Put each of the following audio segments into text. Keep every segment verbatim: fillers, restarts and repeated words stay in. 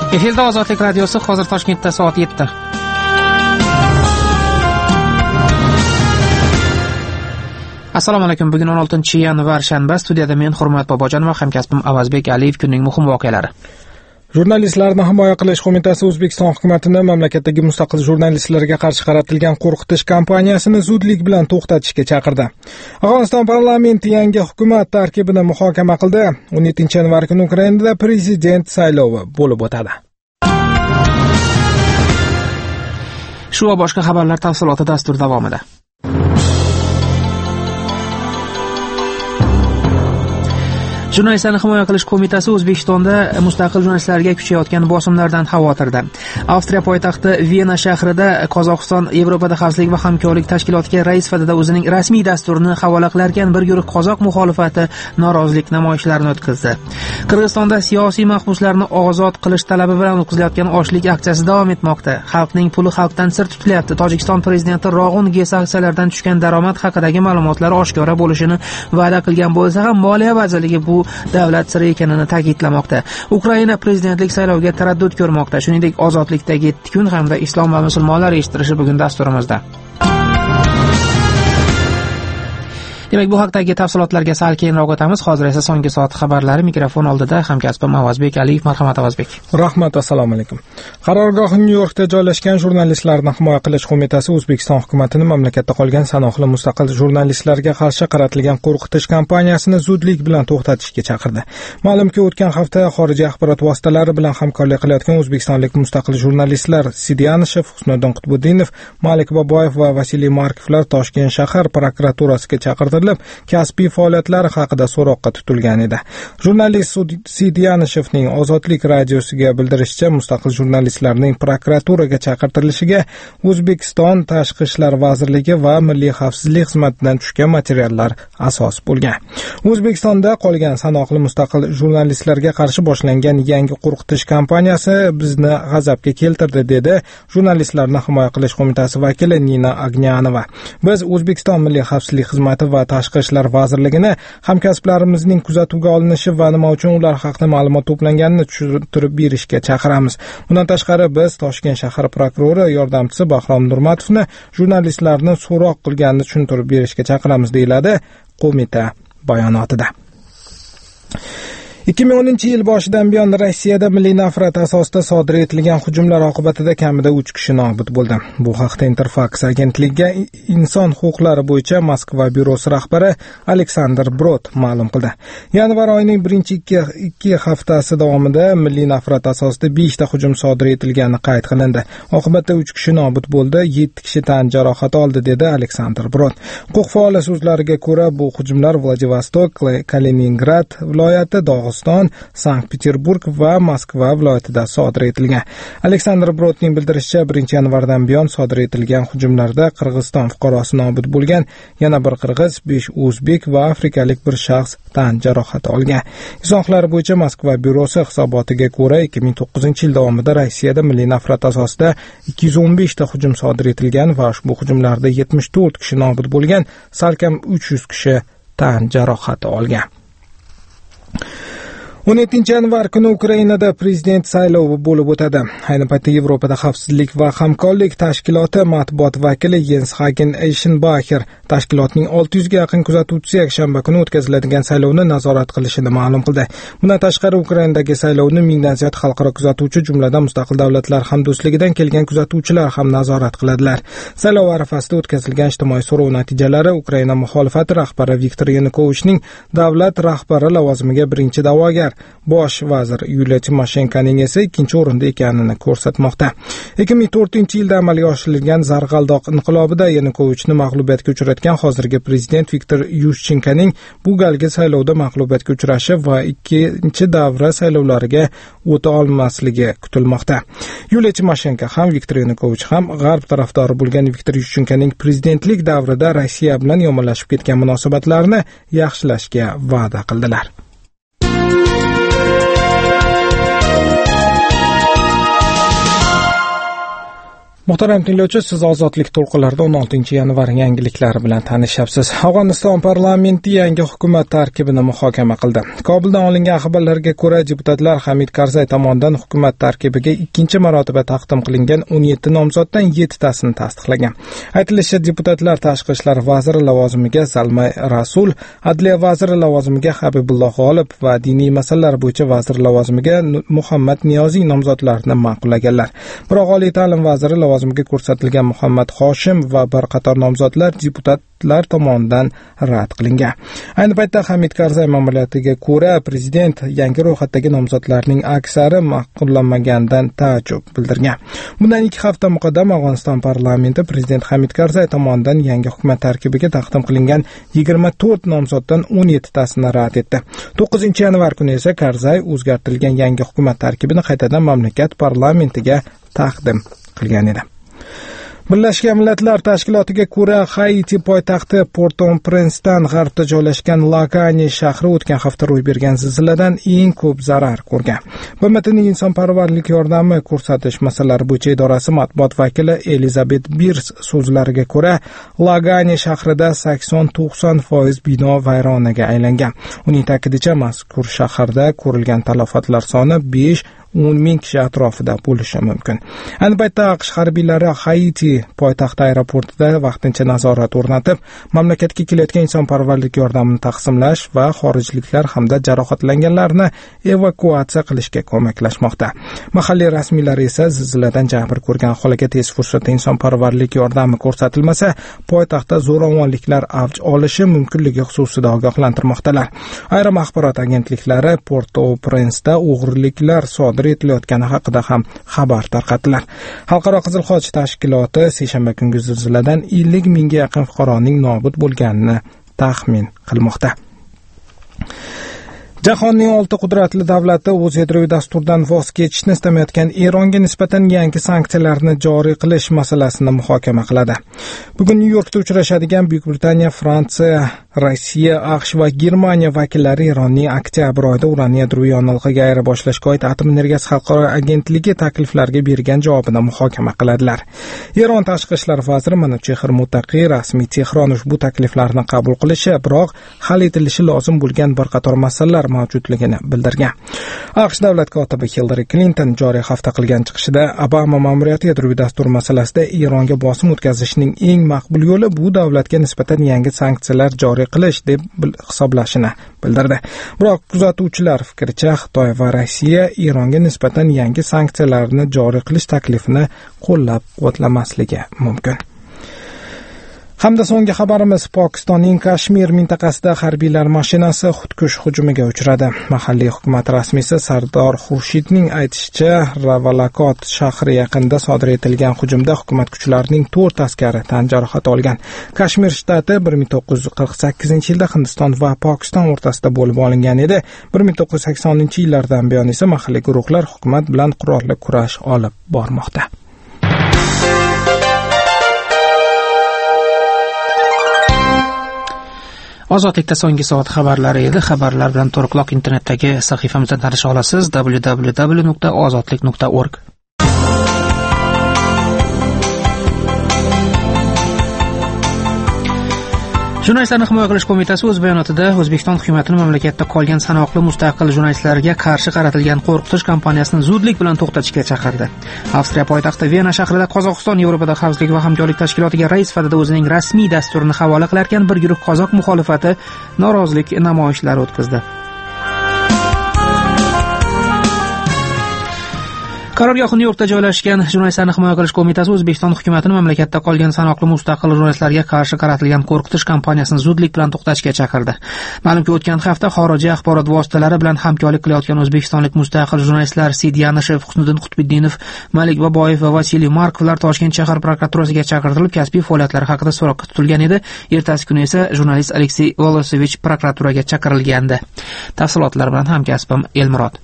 Efirda Ozodlik radiosi, hozir Toshkentda soat yetti. Assalomu alaykum. Bugun o'n oltinchi yanvar shanba. Studiyada men Hurmat Bobojon va hamkasbim Avazbek Aliyev kunning muhim voqealari. Jurnalistlarni himoya qilish qo'mitasi O'zbekiston hukumatini mamlakatdagi mustaqil jurnalistlarga qarshi qaratilgan qo'rqitish kampaniyasini zudlik bilan to'xtatishga chaqirdi. Afg'oniston parlamenti yangi hukumat tarkibini muhokama qildi. o'n yettinchi yanvar kuni Ukrainada prezident saylovi bo'lib o'tadi. Shu va boshqa xabarlar tafsiloti dastur davomida. Jurnalistlarni himoya qilish qo'mitasi O'zbekistonda mustaqil jurnalistlarga kuchayotgan bosimlardan xavotirda. Avstriya poytaxti Vena shahrida Qozog'iston Yevropada xavfsizlik va hamkorlik tashkilotiga rais sifatida o'zining rasmiy dasturini havola qilarkan bir guruh qozoq muxolifati norozilik namoyishlarini o'tkazdi. Qirg'izistonda siyosiy mahbuslarni ozod qilish talabi bilan o'tkazilayotgan ochlik aksiyasi davom etmoqda. Xalqning puli xalqdan sir tutilyapti. Tojikiston prezidenti Rog'un G sanksiyalardan tushgan daromad haqidagi ma'lumotlar oshkora bo'lishini va'da qilgan bo'lsa ham, Moliya vazirligi bu davlat siri ekanini ta'kidlamoqda. Ukraina prezidentlik sayloviga taraddud ko'rmoqda. Shuningdek, ozodlikdagi yetti kun hamda islom va musulmonlar eshittirishi bugun dasturimizda. Demak, bu haqdagi tafsilotlarga sal keyinroq o'tamiz. Hozir esa so'nggi soat xabarlari mikrofon oldida hamkasbim Avazbek Aliyev. Marhamat Avazbek. Rahmat, assalomu alaykum. Qarorgohi Nyu-Yorkda joylashgan Jurnalistlarni himoya qilish qo'mitasi O'zbekiston hukumatini mamlakatda qolgan sanoqli mustaqil jurnalistlarga qarshi qaratilgan qo'rqitish kampaniyasini zudlik bilan to'xtatishga chaqirdi. Ma'lumki, o'tgan hafta xorijiy axborot vositalari bilan hamkorlik qilayotgan o'zbekistonlik mustaqil jurnalistlar Sidyanishev, Husniddin Qutbuddinov, Malik Boboyev va Vasiliy Markovlar Toshkent shahar prokuraturasiga chaqirdi. Kasbiy faoliyatlari haqida so'roqqa tutilgan edi. Jurnalist Sidyanishevning Ozodlik radiosiga bildirishicha, mustaqil jurnalistlarning prokuraturaga chaqirtirilishiga O'zbekiston Tashqi ishlar vazirligi va Milliy xavfsizlik xizmatidan tushgan materiallar asos bo'lgan. O'zbekistonda qolgan sanoqli mustaqil jurnalistlarga qarshi boshlangan yangi qo'rqitish kampaniyasi bizni g'azabga keltirdi, dedi Jurnalistlarni himoya qilish qo'mitasi vakili Nina Agnyanova. Biz O'zbekiston Milliy xavfsizlik xizmati va Tashqi ishlar vazirligini hamkasblarimizning kuzatuvga olinishi va nima uchun ular haqida ma'lumot to'planganini tushuntirib berishga chaqiramiz. Bundan tashqari, biz Toshkent shahar prokurori yordamchisi Bahrom Nurmatovni jurnalistlarni so'roq qilganini tushuntirib berishga chaqiramiz, deyiladi qo'mita bayonotida. ikki ming o'ninchi yil boshidan buyon Rossiyada milliy nafrat asosida sodir etilgan hujumlar oqibatida kamida uch kishi nobud bo'ldi. Bu haqda Interfax agentligiga inson huquqlari bo'yicha Moskva byurosi rahbari Aleksandr Brod ma'lum qildi. Yanvar oyining birinchi ikki haftasi davomida milliy nafrat asosida beshta hujum sodir etilgani qayd qilindi. Oqibatda uch kishi nobud bo'ldi, yetti kishi tan jarohati oldi, dedi Aleksandr Brod. Huquq faoli so'zlariga ko'ra, bu hujumlar Vladivostok, Kaliningrad viloyati, Dog'iston, Sankt-Peterburg va Moskva viloyatida sodir etilgan. Aleksandr Brodning bildirishicha, birinchi yanvardan buyon sodir etilgan hujumlarda Qirg'iziston fuqarosi nobud bo'lgan, yana bir qirg'iz, besh o'zbek va afrikalik bir shaxs tan jarohati olgan. Izohlar bo'yicha Moskva byurosi hisobotiga ko'ra, ikki ming to'qqizinchi yil davomida Rossiyada milliy nafrat asosida ikki yuz o'n besh ta hujum sodir etilgan va ushbu hujumlarda yetmish to'rt kishi nobud bo'lgan, salkam uch yuz kishi tan jarohati olgan. o'n yettinchi yanvar kuni Ukrainada prezident saylovi bo'lib o'tadi. Ayni paytda Yevropada xavfsizlik va hamkorlik tashkiloti matbuot vakili Jens Hagen Eichenbacher tashkilotning olti yuzga yaqin kuzatuvchisi yakshanba kuni o'tkaziladigan saylovni nazorat qilishini ma'lum qildi. Bundan tashqari, Ukrainadagi saylovni mingdan ziyod xalqaro kuzatuvchi, jumladan mustaqil davlatlar hamdo'stligidan kelgan kuzatuvchilar ham nazorat qiladilar. Saylov arafasida o'tkazilgan ijtimoiy so'rov natijalari Ukraina muxolifati rahbari Viktor Yanukovichning davlat rahbari lavozimiga birinchi da'vogar, bosh vazir Yuliya Timoshenkoning esa ikkinchi o'rinda ekanini ko'rsatmoqda. ikki ming to'rtinchi yilda amalga oshirilgan Zarg'aldoq inqilobida Yanukovichni mag'lubiyatga uchratgan hozirgi prezident Viktor Yushchenkoning bu galgi saylovda mag'lubiyatga uchrashi va ikkinchi davra saylovlariga o'ta olmasligi kutilmoqda. Yuliya Timoshenko ham Viktor Yanukovich ham g'arb tarafdori bo'lgan Viktor Yushchenkoning prezidentlik davrida Rossiya bilan yomonlashib ketgan munosabatlarni yaxshilashga va'da qildilar. Muhtaram tinglovchi, siz Ozodlik to'lqinlarida o'n oltinchi yanvar yangiliklari bilan tanishyapsiz. Afg'oniston parlamenti yangi hukumat tarkibini muhokama qildi. Kobuldan olingan xabarlarga ko'ra, deputatlar Hamid Karzay tomonidan hukumat tarkibiga ikkinchi marotaba taqdim qilingan o'n yetti nomzoddan yettitasini tasdiqlagan. Aytilishicha, deputatlar tashqi ishlar vaziri lavozimiga Zalmay Rasul, adliya vaziri lavozimiga Habibulloh G'olib va diniy masalalar bo'yicha vazir lavozimiga Muhammad Niyoziy nomzodlarini ma'qullaganlar. Biroq oliy ta'lim vaziri lavozimiga ko'rsatilgan Muhammad Hoshim va bir qator nomzodlar deputatlar tomonidan rad qilingan. Ayni paytda Hamid Karzay ma'muriyatiga ko'ra, prezident yangi ro'yxatdagi nomzodlarning aksari ma'qullanmaganidan ta'ajjub bildirgan. Bundan ikki hafta muqaddam Afg'oniston parlamenti prezident Hamid Karzay tomonidan yangi hukumat tarkibiga taqdim qilingan yigirma to'rt nomzoddan o'n yettitasini rad etdi. to'qqizinchi yanvar kuni esa Karzay o'zgartirilgan yangi hukumat tarkibini qaytadan mamlakat parlamentiga taqdim qilgan edi. Birlashgan Millatlar Tashkilotiga ko'ra, Haiti poytaxti Port-au-Prince'dan g'arbda joylashgan Lagani shahri o'tgan hafta ro'y bergan zilziladan eng ko'p zarar ko'rgan. B M Tning insonparvarlik yordami ko'rsatish masalalari bo'yicha idorasi matbuot vakili Elizabet Birs so'zlariga ko'ra, Lagani shahrida sakson to'qson foiz bino vayronaga aylangan. Uning ta'kidincha, mazkur shaharda ko'rilgan talafotlar soni besh o'n ming kishi atrofida bo'lishi mumkin. Ayni paytda AQSh harbiylari Haiti poytaxti aeroportida vaqtincha nazorat o'rnatib, mamlakatga kelayotgan insonparvarlik yordamini taqsimlash va xorijliklar hamda jarohatlanganlarni evakuatsiya qilishga ko'maklashmoqda. Mahalliy rasmiylar esa zilziladan jabr ko'rgan aholiga tez fursatda insonparvarlik yordami ko'rsatilmasa, poytaxtda zo'ravonliklar avj olishi mumkinligi xususida ogohlantirmoqdalar. Ayrim axborot agentliklari Port-au-Prince'da o'g'riliklar sodir etilayotgani haqida ham xabar tarqatdilar. Xalqaro Qizil Xoch tashkiloti seshanba kungi zilziladan ellik mingga yaqin fuqaroning nobud bo'lganini taxmin qilmoqda. Jahonning olti qudratli davlati o'z yadroviy dasturdan voz kechishni istamayotgan Eronga nisbatan yangi sanksiyalarni joriy qilish masalasini muhokama qiladi. Bugun Nyu-Yorkda uchrashadigan Buyuk Britaniya, Fransiya, Rossiya, AQSh va Germaniya vakillari Eronning oktyabr oyida uran yadroviy yonilg'iga ayira boshlashga oid Atom energiyasi xalqaro agentligi takliflariga bergan javobini muhokama qiladilar. Eron tashqi ishlar vaziri Manuchehr Mutaqiy rasmiy Tehron ushbu takliflarni qabul qilishi, biroq hal etilishi lozim bo'lgan bir qator masalalar mavjudligini bildirgan. AQSh davlat kotibi Hillary Clinton joriy hafta qilgan chiqishida Obama ma'muriyati yadroviy dastur masalasida Eronga bosim o'tkazishning eng maqbul yo'li bu davlatga nisbatan yangi sanksiyalar joriy qilish deb hisoblashini bildirdi. Biroq kuzatuvchilar fikricha, Xitoy va Rossiya Eronga nisbatan yangi sanksiyalarni joriy qilish taklifini qo'llab-quvvatlamasligi mumkin. Hamda so'nggi xabarimiz, Pokistonning Kashmir mintaqasida harbiylar mashinasi xudkush hujumiga uchradi. Mahalliy hukumat rasmiysi Sardor Xurshidning aytishicha, Ravalakot shahri yaqinida sodir etilgan hujumda hukumat kuchlarining to'rt askari tan jarohati olgan. Kashmir shtati bir ming to'qqiz yuz qirq sakkizinchi yilda Hindiston va Pokiston o'rtasida bo'lib olingan edi. bir ming to'qqiz yuz saksoninchi yillardan buyon esa mahalliy guruhlar hukumat bilan qurolli kurash olib bormoqda. Ozodlikda so'nggi soat xabarlari edi. Xabarlar bilan to'rtquloq internetdagi sahifamizdan tanisha olasiz: w w w nuqta ozodlik nuqta org. Jurnalistlarni himoya qilish qo'mitasi o'z bayonotida O'zbekiston hukumatini mamlakatda qolgan sanoqli mustaqil jurnalistlarga qarshi qaratilgan qo'rqitish kampaniyasini zudlik bilan to'xtatishga chaqirdi. Avstriya poytaxti Vena shahrida Qozog'iston Yevropada xavfsizlik va hamkorlik tashkilotiga rais sifatida o'zining rasmiy dasturini havola qilarkan bir guruh qozoq muxolifati norozilik namoyishlari o'tkazdi. Qarorgohi Nyu-Yorkda joylashgan Jurnalistlarni himoya qilish qo'mitasi O'zbekiston hukumatini mamlakatda qolgan sanoqli mustaqil jurnalistlarga qarshi qaratilgan qo'rqitish kampaniyasini zudlik bilan to'xtatishga chaqirdi. Ma'lumki, o'tgan hafta xorijiy axborot vositalari bilan hamkorlik qilayotgan o'zbekistonlik mustaqil jurnalistlar Sid Yanishev, Husniddin Qutbiddinov, Malik Baboyev va Vasiliy Markovlar Toshkent shahar prokuraturasiga chaqirilib, kasbiy faoliyatlari haqida so'roqqa tutilgan edi. Ertasi kuni esa jurnalist Aleksey Volosevich prokuraturaga chaqirilgandi. Tafsilotlar bilan hamkasbim Elmurod.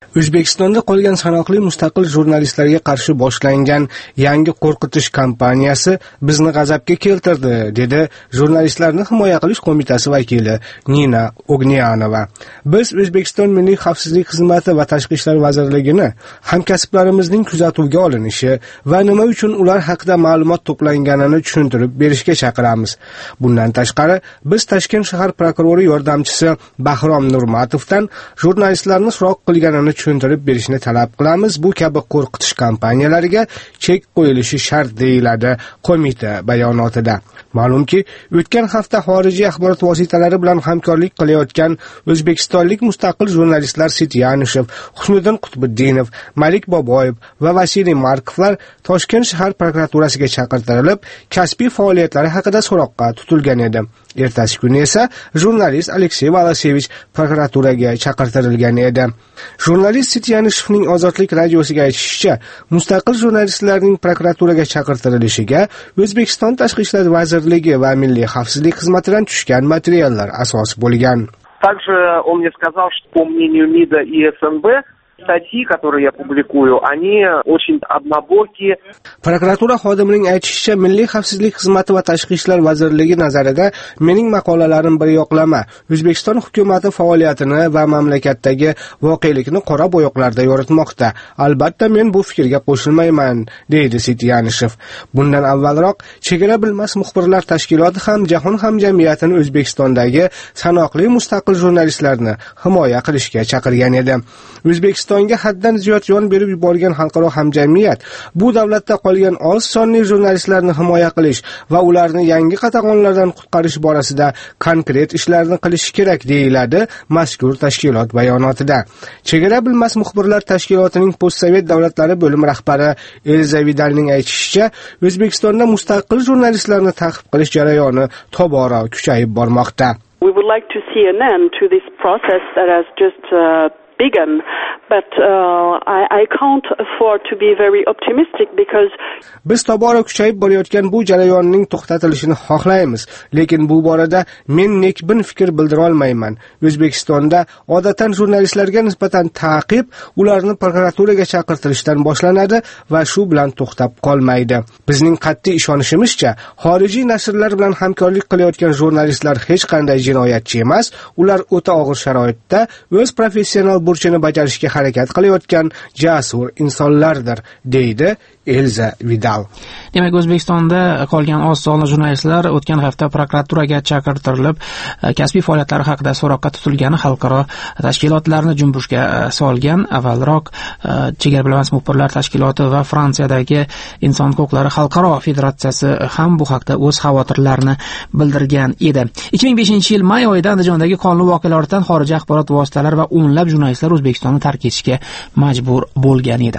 O'zbekistonda qolgan sanoqli mustaqil jurnalistlarga qarshi boshlangan yangi qo'rqitish kampaniyasi bizni g'azabga keltirdi, dedi Jurnalistlarni himoya qilish qo'mitasi vakili Nina Ognyanova. Biz O'zbekiston Milliy xavfsizlik xizmati va Tashqi ishlar vazirligini hamkasblarimizning kuzatuvga olinishi va nima uchun ular haqida ma'lumot to'planganini tushuntirib berishga chaqiramiz. Bundan tashqari, biz Toshkent shahar prokurori yordamchisi Bahrom Nurmatovdan jurnalistlarni so'roq qilganini tushuntirib berishni talab qilamiz. Bu kabi qo'rqitish kampaniyalariga chek qo'yilishi shart, deyiladi qo'mita bayonotida. Ma'lumki, o'tgan hafta xorijiy axborot vositalari bilan hamkorlik qilayotgan o'zbekistonlik mustaqil jurnalistlar Sityanishev, Husniddin Qutbiddinov, Malik Boboyev va Vasiliy Markovlar Toshkent shahar prokuraturasiga chaqirtirilib, kasbiy faoliyatlari haqida so'roqqa tutilgan edi. Ertasi kuni esa jurnalist Aleksey Valasevich prokuraturaga chaqirtirilgan edi. Jurnalist Sityanishevning Ozodlik radiosiga aytishicha, mustaqil jurnalistlarning prokuraturaga chaqirtirilishiga O'zbekiston Tashqi ishlar vazirligi va Milliy xavfsizlik xizmatidan tushgan materiallar asos bo'lgan. Также он мне сказал, что по мнению МИДа и ФНБ статьи, которые я публикую, они очень однобокие. Prokuratura xodimining aytishicha, Milliy xavfsizlik xizmati va Tashqi ishlar vazirligi nazarida mening maqolalarim bir yoqlama, O'zbekiston hukumati faoliyatini va mamlakatdagi voqelikni qora bo'yoqlarda yoritmoqda. Albatta men bu fikrga qo'shilmayman, deydi Sityanishev. Bundan avvalroq Chegara bilmas muxbirlar tashkiloti ham jahon hamjamiyatini O'zbekistondagi sanoqli mustaqil jurnalistlarni himoya qilishga chaqirgan edi. O'zbekistonga haddan ziyod yon berib yuborgan xalqaro hamjamiyat bu davlatda qolgan oz sonli jurnalistlarni himoya qilish va ularni yangi qatag'onlardan qutqarish borasida konkret ishlarni qilish kerak, deyiladi mazkur tashkilot bayonotida. Chegara bilmas muxbirlar tashkilotining postsovet davlatlari bo'limi rahbari Elza Vidalning aytishicha, O'zbekistonda mustaqil jurnalistlarni ta'qib qilish jarayoni tobora kuchayib bormoqda. We would like to see an end to this process that has just uh, begun, but uh, I, I can't afford to be very optimistic because biz tobora kuchayib borayotgan bu jarayonning to'xtatilishini xohlaymiz, lekin bu borada men nekbin fikr bildira olmayman. O'zbekistonda odatdan jurnalistlarga nisbatan ta'qib ularni prokuraturaga chaqirtirishdan boshlanadi va shu bilan to'xtab qolmaydi. Bizning qat'iy ishonishimizcha, xorijiy nashrlar bilan hamkorlik qilayotgan jurnalistlar hech qanday jinoyatchi emas, ular o'ta og'ir sharoitda o'z professional burchini bajarishga harakat qilayotgan jasur insonlardir, deydi Elza Vidal. Demak, O'zbekistonda qolgan oz sonli jurnalistlar o'tgan hafta prokuraturaga chaqirtirilib, kasbiy faoliyatlari haqida so'roqqa tutilgani xalqaro tashkilotlarni junbushga solgan. Avvalroq Chegara bilmas muxbirlar tashkiloti va Fransiyadagi Inson huquqlari xalqaro federatsiyasi ham bu haqda o'z xavotirlarini bildirgan edi. ikki ming beshinchi yil may oyida Andijondagi qonli voqealar ortidan xorijiy axborot vositalari va o'nlab jurnalistlar O'zbekistonni tark etishga majbur bo'lgan edi.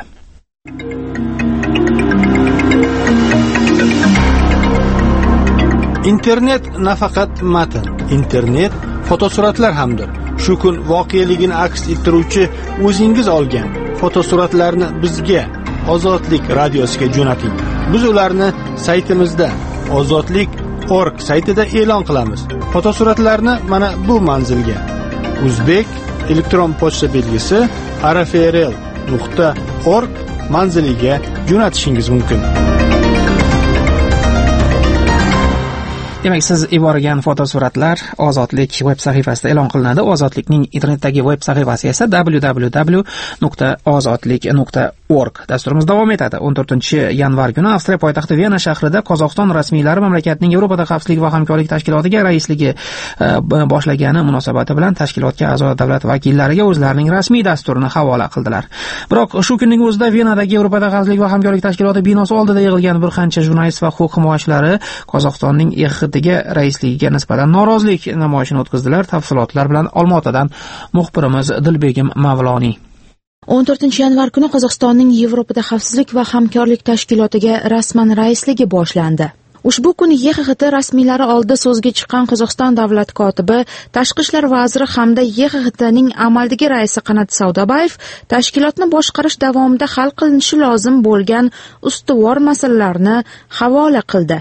Internet nafaqat matn, internet fotosuratlar hamdir. Shu kun voqeligini aks ettiruvchi o'zingiz olgan fotosuratlarni bizga Ozodlik radiosiga jo'nating. Biz ularni saytimizda ozodlik nuqta org saytida e'lon qilamiz. Fotosuratlarni mana bu manzilga Uzbek elektron pochta belgisi r f r l nuqta org manziliga jo'natishingiz mumkin. Demak, siz yuborgan fotosuratlar Ozodlik veb sahifasida e'lon qilinadi. Ozodlikning internetdagi veb sahifasi esa w w w nuqta ozodlik nuqta org. Dasturimiz davom etadi. o'n to'rtinchi yanvar kuni Avstriya poytaxti Vena shahrida Qozog'iston rasmiylari mamlakatning Yevropada xavfsizlik va hamkorlik tashkilotiga raisligi boshlagani munosabati bilan tashkilotga a'zo davlat vakillariga o'zlarining rasmiy dasturini havola qildilar. Biroq shu kunning o'zida Venadagi Yevropada xavfsizlik va hamkorlik tashkiloti binosi oldida yig'ilgan bir qancha jurnalist va huquq himoyachilari Qozog'istonning E X T ga raisligiga nisbatan norozilik namoyishini o'tkazdilar. Tafsilotlar bilan Olmaotadan muxbirimiz Dilbegim Mavloniy. o'n to'rtinchi yanvar kuni Qozog'istonning Yevropada xavfsizlik va hamkorlik tashkilotiga rasman raisligi boshlandi. Ushbu kuni E X T rasmiylari oldida so'zga chiqqan Qozog'iston davlat kotibi, tashqi ishlar vaziri hamda E X Tning amaldagi raisi Qanat Saudabayev tashkilotni boshqarish davomida hal qilinishi lozim bo'lgan ustuvor masalalarni havola qildi.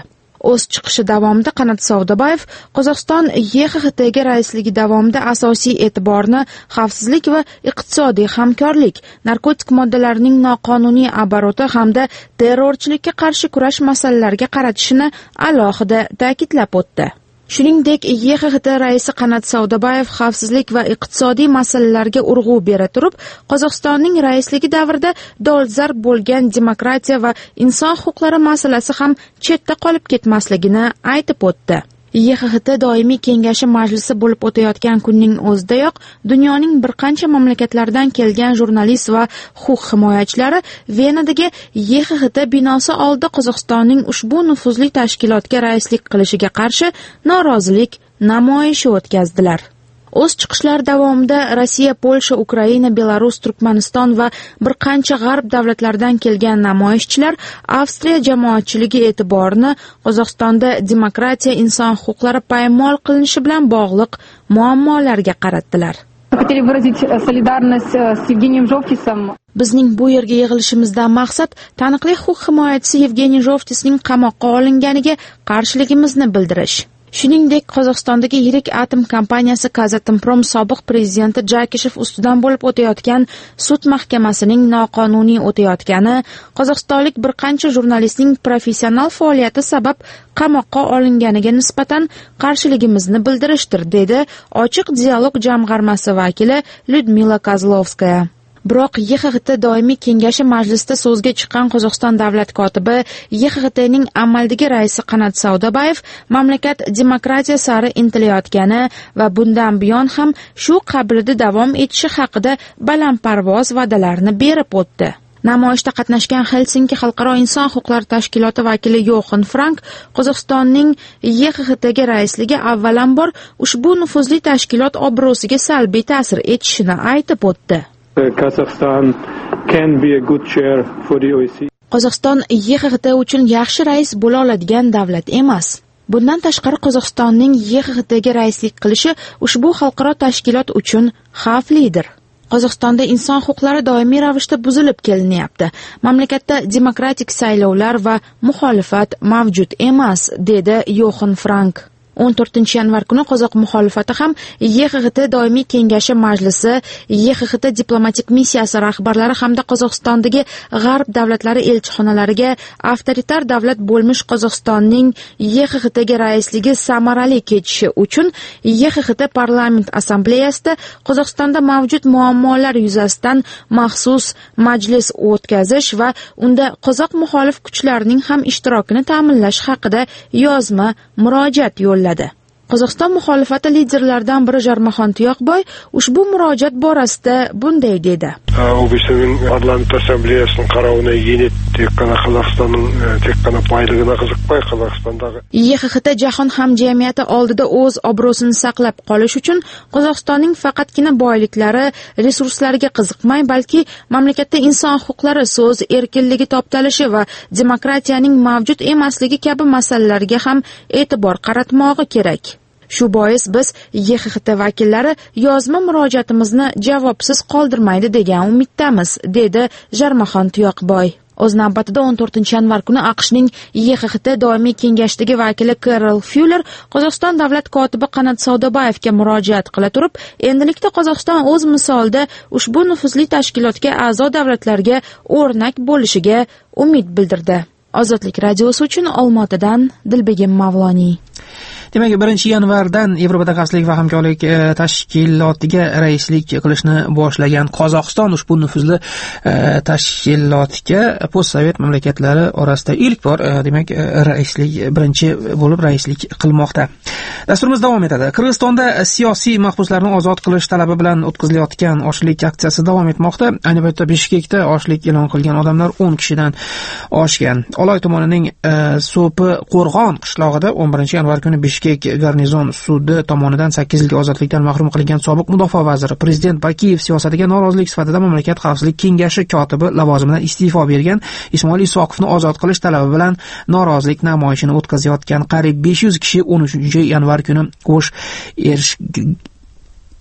O'z chiqishi davomida Qanot Savdobayev Qozog'iston Y X X Tga raisligi davomida asosiy e'tiborni xavfsizlik va iqtisodiy hamkorlik, narkotik moddalarning noqonuniy oboroti hamda terrorchilikka qarshi kurash masalalariga qaratishini alohida ta'kidlab o'tdi. Shuningdek, Y X X T raisi Qanot Savdobayev xavfsizlik va iqtisodiy masalalarga urg'u bera turib, Qozog'istonning raisligi davrida dolzarb bo'lgan demokratiya va inson huquqlari masalasi ham chetda qolib ketmasligini aytib o'tdi. Y X X T doimiy kengashi majlisi bo'lib o'tayotgan kunning o'zidayoq dunyoning bir qancha mamlakatlaridan kelgan jurnalist va huquq himoyachilari Venadagi Y X X T binosi oldida Qozog'istonning ushbu nufuzli tashkilotga raislik qilishiga qarshi norozilik namoyishi o'tkazdilar. O'z chiqishlar davomida Rossiya, Polsha, Ukraina, Belarus, Turkmaniston va bir qancha g'arb davlatlaridan kelgan namoyishchilar Avstriya jamoatchiligi e'tiborini Qozog'istonda demokratiya, inson huquqlari poymol qilinishi bilan bog'liq muammolarga qaratdilar. Bizning bu yerga yig'ilishimizdan maqsad taniqli huquq himoyachisi Yevgeniy Jovtisning qamoqqa olinganiga qarshiligimizni bildirish. Shuningdek, Qozog'istondagi yirik atom kompaniyasi Kazatomprom sobiq prezidenti Jakishev ustidan bo'lib o'tayotgan sud mahkamasining noqonuniy o'tayotgani, qozog'istonlik bir qancha jurnalistning professional faoliyati sabab qamoqqa olinganiga nisbatan qarshiligimizni bildirishdir, dedi Ochiq dialog jamg'armasi vakili Lyudmila Kozlovskaya. Biroq Y X X T doimiy kengashi majlisida so'zga chiqqan Qozog'iston davlat kotibi Y X X Tning amaldagi raisi Qanot Savdobayev mamlakat demokratiya sari intilayotgani va bundan buyon ham shu qabrida davom etishi haqida balandparvoz va'dalarni berib o'tdi. Namoyishda qatnashgan Helsinki xalqaro inson huquqlari tashkiloti vakili Yoxan Frank Qozog'istonning Y X X Tga raisligi avvalambor ushbu nufuzli tashkilot obro'siga salbiy ta'sir etishini aytib o'tdi. Kazakhstan can be a good chair for the O S C E. Qozog'iston Y X X T uchun yaxshi rais bo'la oladigan davlat emas. Bundan tashqari Qozog'istonning Y X X Tga raislik qilishi ushbu xalqaro tashkilot uchun xavflidir. Qozog'istonda inson huquqlari doimiy ravishda buzilib kelinyapti. Mamlakatda demokratik saylovlar va muxolifat mavjud emas, dedi Yoxan Frank. o'n to'rtinchi yanvar kuni qozoq muxolifati ham Y X X T doimiy kengashi majlisi, Y X X T diplomatik missiyasi rahbarlari hamda Qozog'istondagi g'arb davlatlari elchixonalariga avtoritar davlat bo'lmish Qozog'istonning Y X X Tga raisligi samarali kechishi uchun Y X X T parlament assambleyasida Qozog'istonda mavjud muammolar yuzasidan maxsus majlis o'tkazish va unda qozoq muxolif kuchlarning ham ishtirokini ta'minlash haqida yozma murojaat yo'lladi. Qozog'iston muxolifati liderlaridan biri Jarmaxon Tuyoqboy ushbu murojaat borasida bunday dedi. O'zbekiston parlament assambleyasining qaroruna yenib tek qana Qozog'istonning tek qana boylig'iga qiziqmay Qozog'istondagi Y X X T jahon hamjamiyati oldida o'z obro'sini saqlab qolish uchun Qozog'istonning faqatgina boyliklari, resurslariga qiziqmay, balki mamlakatda inson huquqlari, so'z erkinligi toptalishi va demokratiyaning mavjud emasligi kabi masalalarga ham e'tibor qaratmog'i kerak. Shu bois biz Y X X T vakillari yozma murojaatimizni javobsiz qoldirmaydi degan umiddamiz, dedi Jarmaxon Tuyoqboy. O'z navbatida o'n to'rtinchi yanvar kuni AQShning Y X X T doimiy kengashdagi vakili Carol Fuller Qozog'iston davlat kotibi Qanot Savdobayevga murojaat qila turib, endilikda Qozog'iston o'z misolida ushbu nufuzli tashkilotga a'zo davlatlarga o'rnak bo'lishiga umid bildirdi. Ozodlik radiosi uchun Olmaotadan Dilbegim Mavloniy. Demak, birinchi yanvardan Yevropada xavfsizlik va hamkorlik tashkilotiga raislik qilishni boshlagan Qozog'iston ushbu nufuzli tashkilotga postsovet mamlakatlari orasida ilk bor demak raislik birinchi bo'lib raislik qilmoqda. Dasturimiz davom etadi. Qirg'izistonda siyosiy mahbuslarni ozod qilish talabi bilan o'tkazilayotgan ochlik aksiyasi davom etmoqda. Ayni paytda Bishkekda ochlik e'lon qilgan odamlar o'n kishidan oshgan. Oloy tumanining So'pi Qo'rg'on qishlog'ida o'n birinchi yanvar kuni Bishkek garnizon sudi tomonidan sakkiz yilga ozodlikdan mahrum qilingan sobiq mudofaa vaziri prezident Bakiyev siyosatiga norozilik sifatida mamlakat xavfsizlik kengashi kotibi lavozimidan iste'fo bergan Ismoil Isoqovni ozod qilish talabi bilan norozilik namoyishini o'tkazayotgan qariyb besh yuz kishi o'n uchinchi yanvar kuni Qo'sh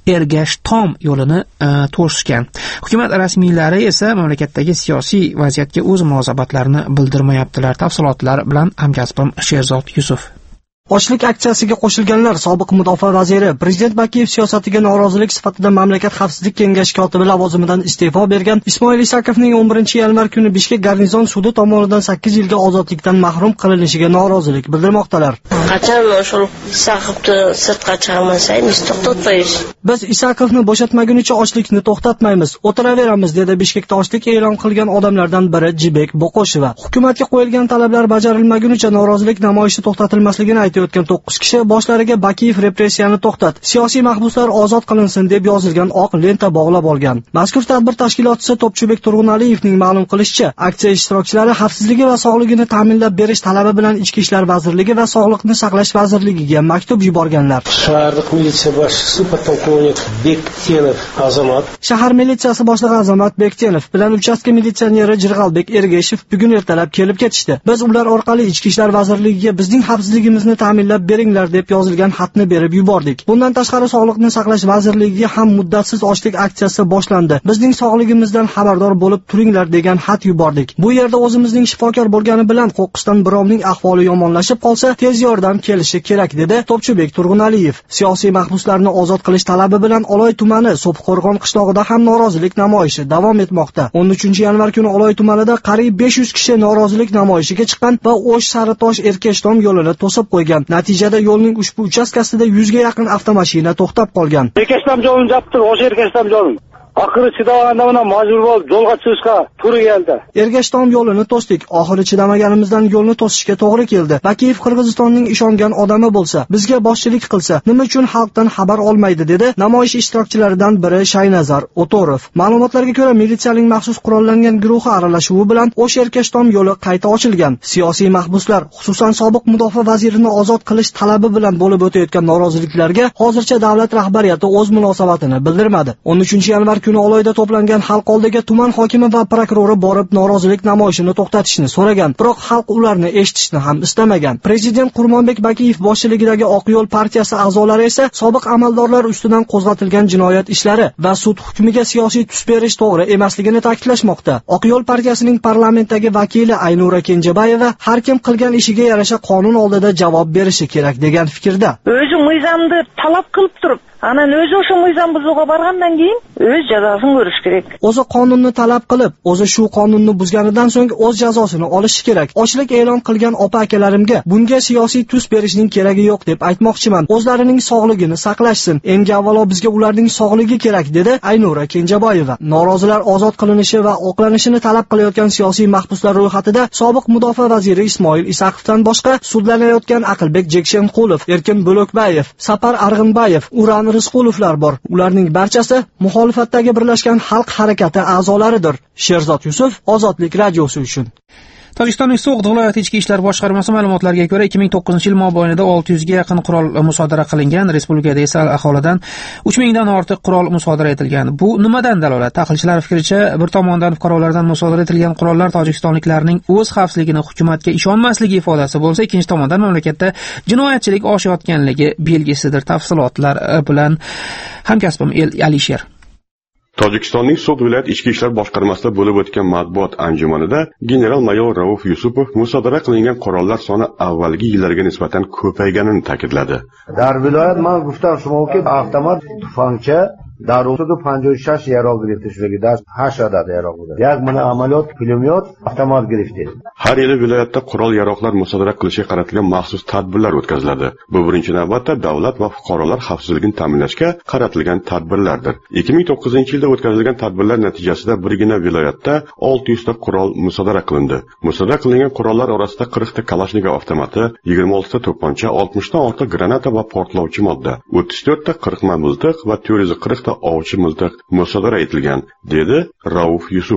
Ergash-Tom yo'lini e, to'sishgan. Hukumat rasmiylari esa mamlakatdagi siyosiy vaziyatga o'z munosabatlarini bildirmayaptilar. Tafsilotlar bilan hamkasbim Sherzod Yusuf. Ochlik aksiyasiga qo'shilganlar sobiq mudofaa vaziri Prezident Bakiyev siyosatiga norozilik sifatida mamlakat xavfsizlik kengashi kotibi lavozimidan iste'fo bergan Ismoil Isakovning o'n birinchi yanvar kuni Bishkek garnizon sudi tomonidan sakkiz yilga ozodlikdan mahrum qilinishiga norozilik bildirmoqdalar. Qachon o'shul Isakovni sirtqa chiqarmasaymiz, to'xtatmaymiz. Biz Isakovni bo'shatmagunicha ochlikni to'xtatmaymiz, o'tiraveramiz, dedi Bishkekda ochlik e'lon qilgan odamlardan biri Jibek Boqosheva. Hukumatga qo'yilgan talablar bajarilmagunicha norozilik namoyishi to'xtatilmasligini aytayotgan to'qqiz kishi boshlariga Bakiyev repressiyani to'xtat, siyosiy mahbuslar ozod qilinsin deb yozilgan oq lenta bog'lab olgan. Mazkur tadbir tashkilotchisi Topchubek Turg'unaliyevning ma'lum qilishicha, aksiya ishtirokchilari xavfsizligi va sog'ligini ta'minlab berish talabi bilan Ichki ishlar vazirligi va Sog'liqni saqlash vazirligiga maktub yuborganlar. Shaharlik militsiya boshlig'i podpolkovnik Bektenov Azamat, shahar militsiyasi boshlig'i Azamat Bektenov bilan uchastka militsioneri Jirg'albek Ergashev bugun ertalab kelib ketishdi. Biz ular orqali Ichki ishlar vazirligiga bizning xavfsizligimizni ta'minlab beringlar deb yozilgan xatni berib yubordik. Bundan tashqari Sog'liqni saqlash vazirligiga ham muddatsiz ochlik aksiyasi boshlandi. Bizning sog'ligimizdan xabardor bo'lib turinglar degan xat yubordik. Bu yerda o'zimizning shifokor bo'lgani bilan qo'qqisdan birovning ahvoli yomonlashib qolsa, tez yordam kelishi kerak, dedi Topchubek Turg'unaliyev. Siyosiy mahbuslarni ozod qilish talabi bilan Oloy tumani So'pqo'rg'on qishlog'ida ham norozilik namoyishi davom etmoqda. o'n uchinchi yanvar kuni Oloy tumanida qariyb besh yuz kishi norozilik namoyishiga chiqqan va O'sh Saritosh Erkashtom yo'lini to'sib qo'ygan. Natijada yo'lning ushbu uchastkasida yuzga yaqin avtomashina to'xtab qolgan. Erkashtom yo'lini jopdi, o'sha Erkashtom yo'lini. Oxiri chidamaganda bilan majbur bo'lib yo'lga chiqishga to'g'ri keldi. Ergashtom yo'lini to'sdik. Oxiri chidamaganimizdan yo'lni to'sishga to'g'ri keldi. Bakiyev Qirg'izistonning ishongan odami bo'lsa, bizga boshchilik qilsa, nima uchun xalqdan xabar olmaydi, dedi namoyish ishtirokchilaridan biri Shaynazar O'torov. Ma'lumotlarga ko'ra, militsiyaning maxsus qurollangan guruhi aralashuvi bilan O'sh Erkashtom yo'li qayta ochilgan. Siyosiy mahbuslar, xususan sobiq mudofaa vazirini ozod qilish talabi bilan bo'lib o'tayotgan noroziliklarga hozircha davlat rahbariyati o'z munosabatini bildirmadi. o'n uchinchi yanvar kuni Oloyda to'plangan xalq oldiga tuman hokimi va prokurori borib norozilik namoyishini to'xtatishni so'ragan, biroq xalq ularni eshitishni ham istamagan. Prezident Qurmonbek Bakiyev boshchiligidagi Oq yo'l partiyasi a'zolari esa sobiq amaldorlar ustidan qo'zg'atilgan jinoyat ishlari va sud hukmiga siyosiy tus berish to'g'ri emasligini ta'kidlashmoqda. Oq yo'l partiyasining parlamentdagi vakili Aynura Kenjabayeva har kim qilgan ishiga yarasha qonun oldida javob berishi kerak degan fikrda. O'zi mizamni talab qilib turib, ana o'zi o'sha mizam buzuqqa borgandan keyin o'z jazosini ko'rish kerak. O'zi qonunni talab qilib, o'zi shu qonunni buzganidan so'ng o'z jazosini olishi kerak. Ochlik e'lon qilgan opa-akalarimga bunga siyosiy tus berishning keragi yo'q deb aytmoqchiman. O'zlarining sog'ligini saqlashsin. Eng avvalo bizga ularning sog'ligi kerak, dedi Aynura Kenjaboyeva. Norozilar ozod qilinishi va oqlanishini talab qilayotgan siyosiy mahbuslar ro'yxatida sobiq mudofaa vaziri Ismoil Isakovdan boshqa sudlanayotgan Aqlbek Jekshenqulov, Erkin Bo'lokbayev, Sapar Arg'inbayev, Uran Rizqulovlar bor. Ularning barchasi muxolifatdagi Birlashgan xalq harakati a'zolaridir. Sherzod Yusuf, Ozodlik radiosi uchun. Tojikistonning So'g'd viloyati ichki ishlar boshqarmasi ma'lumotlariga ko'ra, ikki ming to'qqizinchi yil mobaynida olti yuzga yaqin qurol musodara qilingan, respublikada esa aholidan uch mingdan ortiq qurol musodara etilgan. Bu nimadan dalolat? Tahlilchilar fikricha, bir tomondan fuqarolardan musodara etilgan qurollar tojikistonliklarning o'z xavfsizligini, hukumatga ishonmasligi ifodasi bo'lsa, ikkinchi tomondan mamlakatda jinoyatchilik oshayotganligi belgisidir. Tafsilotlar bilan hamkasbim Alisher. Tojikistonning So'g'd viloyat ichki ishlar boshqarmasida bo'lib o'tgan matbuot anjumanida general-mayor Rauf Yusupov musodara qilingan qurollar soni avvalgi yillarga nisbatan ko'payganini ta'kidladi. Dar viloyat man guftam shuma ki avtomat tufangcha در حدود پنجاه و شش یراق گرفته شده در هشت عدد یراق بوده. یک من عملیات pulemyot avtomat گرفته. Har yili viloyatda qurol yaroqlar musodara qilishga qaratilgan maxsus tadbirlar o'tkaziladi. Bu birinchi navbatda davlat va fuqarolar xavfsizligini ta'minlashga qaratilgan tadbirlardir. ikki ming to'qqizinchi yilda o'tkazilgan tadbirlar natijasida birgina viloyatda olti yuzta qurol musodara qilindi. Musodara qilingan qurollar orasida qirqta Kalashnikov avtomati, yigirma oltita to'pponcha, oltmishdan ortiq granata va portlovchi modda, o'ttiz to'rtta qirqma miltiq va to'rt yuz qirq ta ovchi miltiq musodara etilgan, dedi Rauf Yusupov.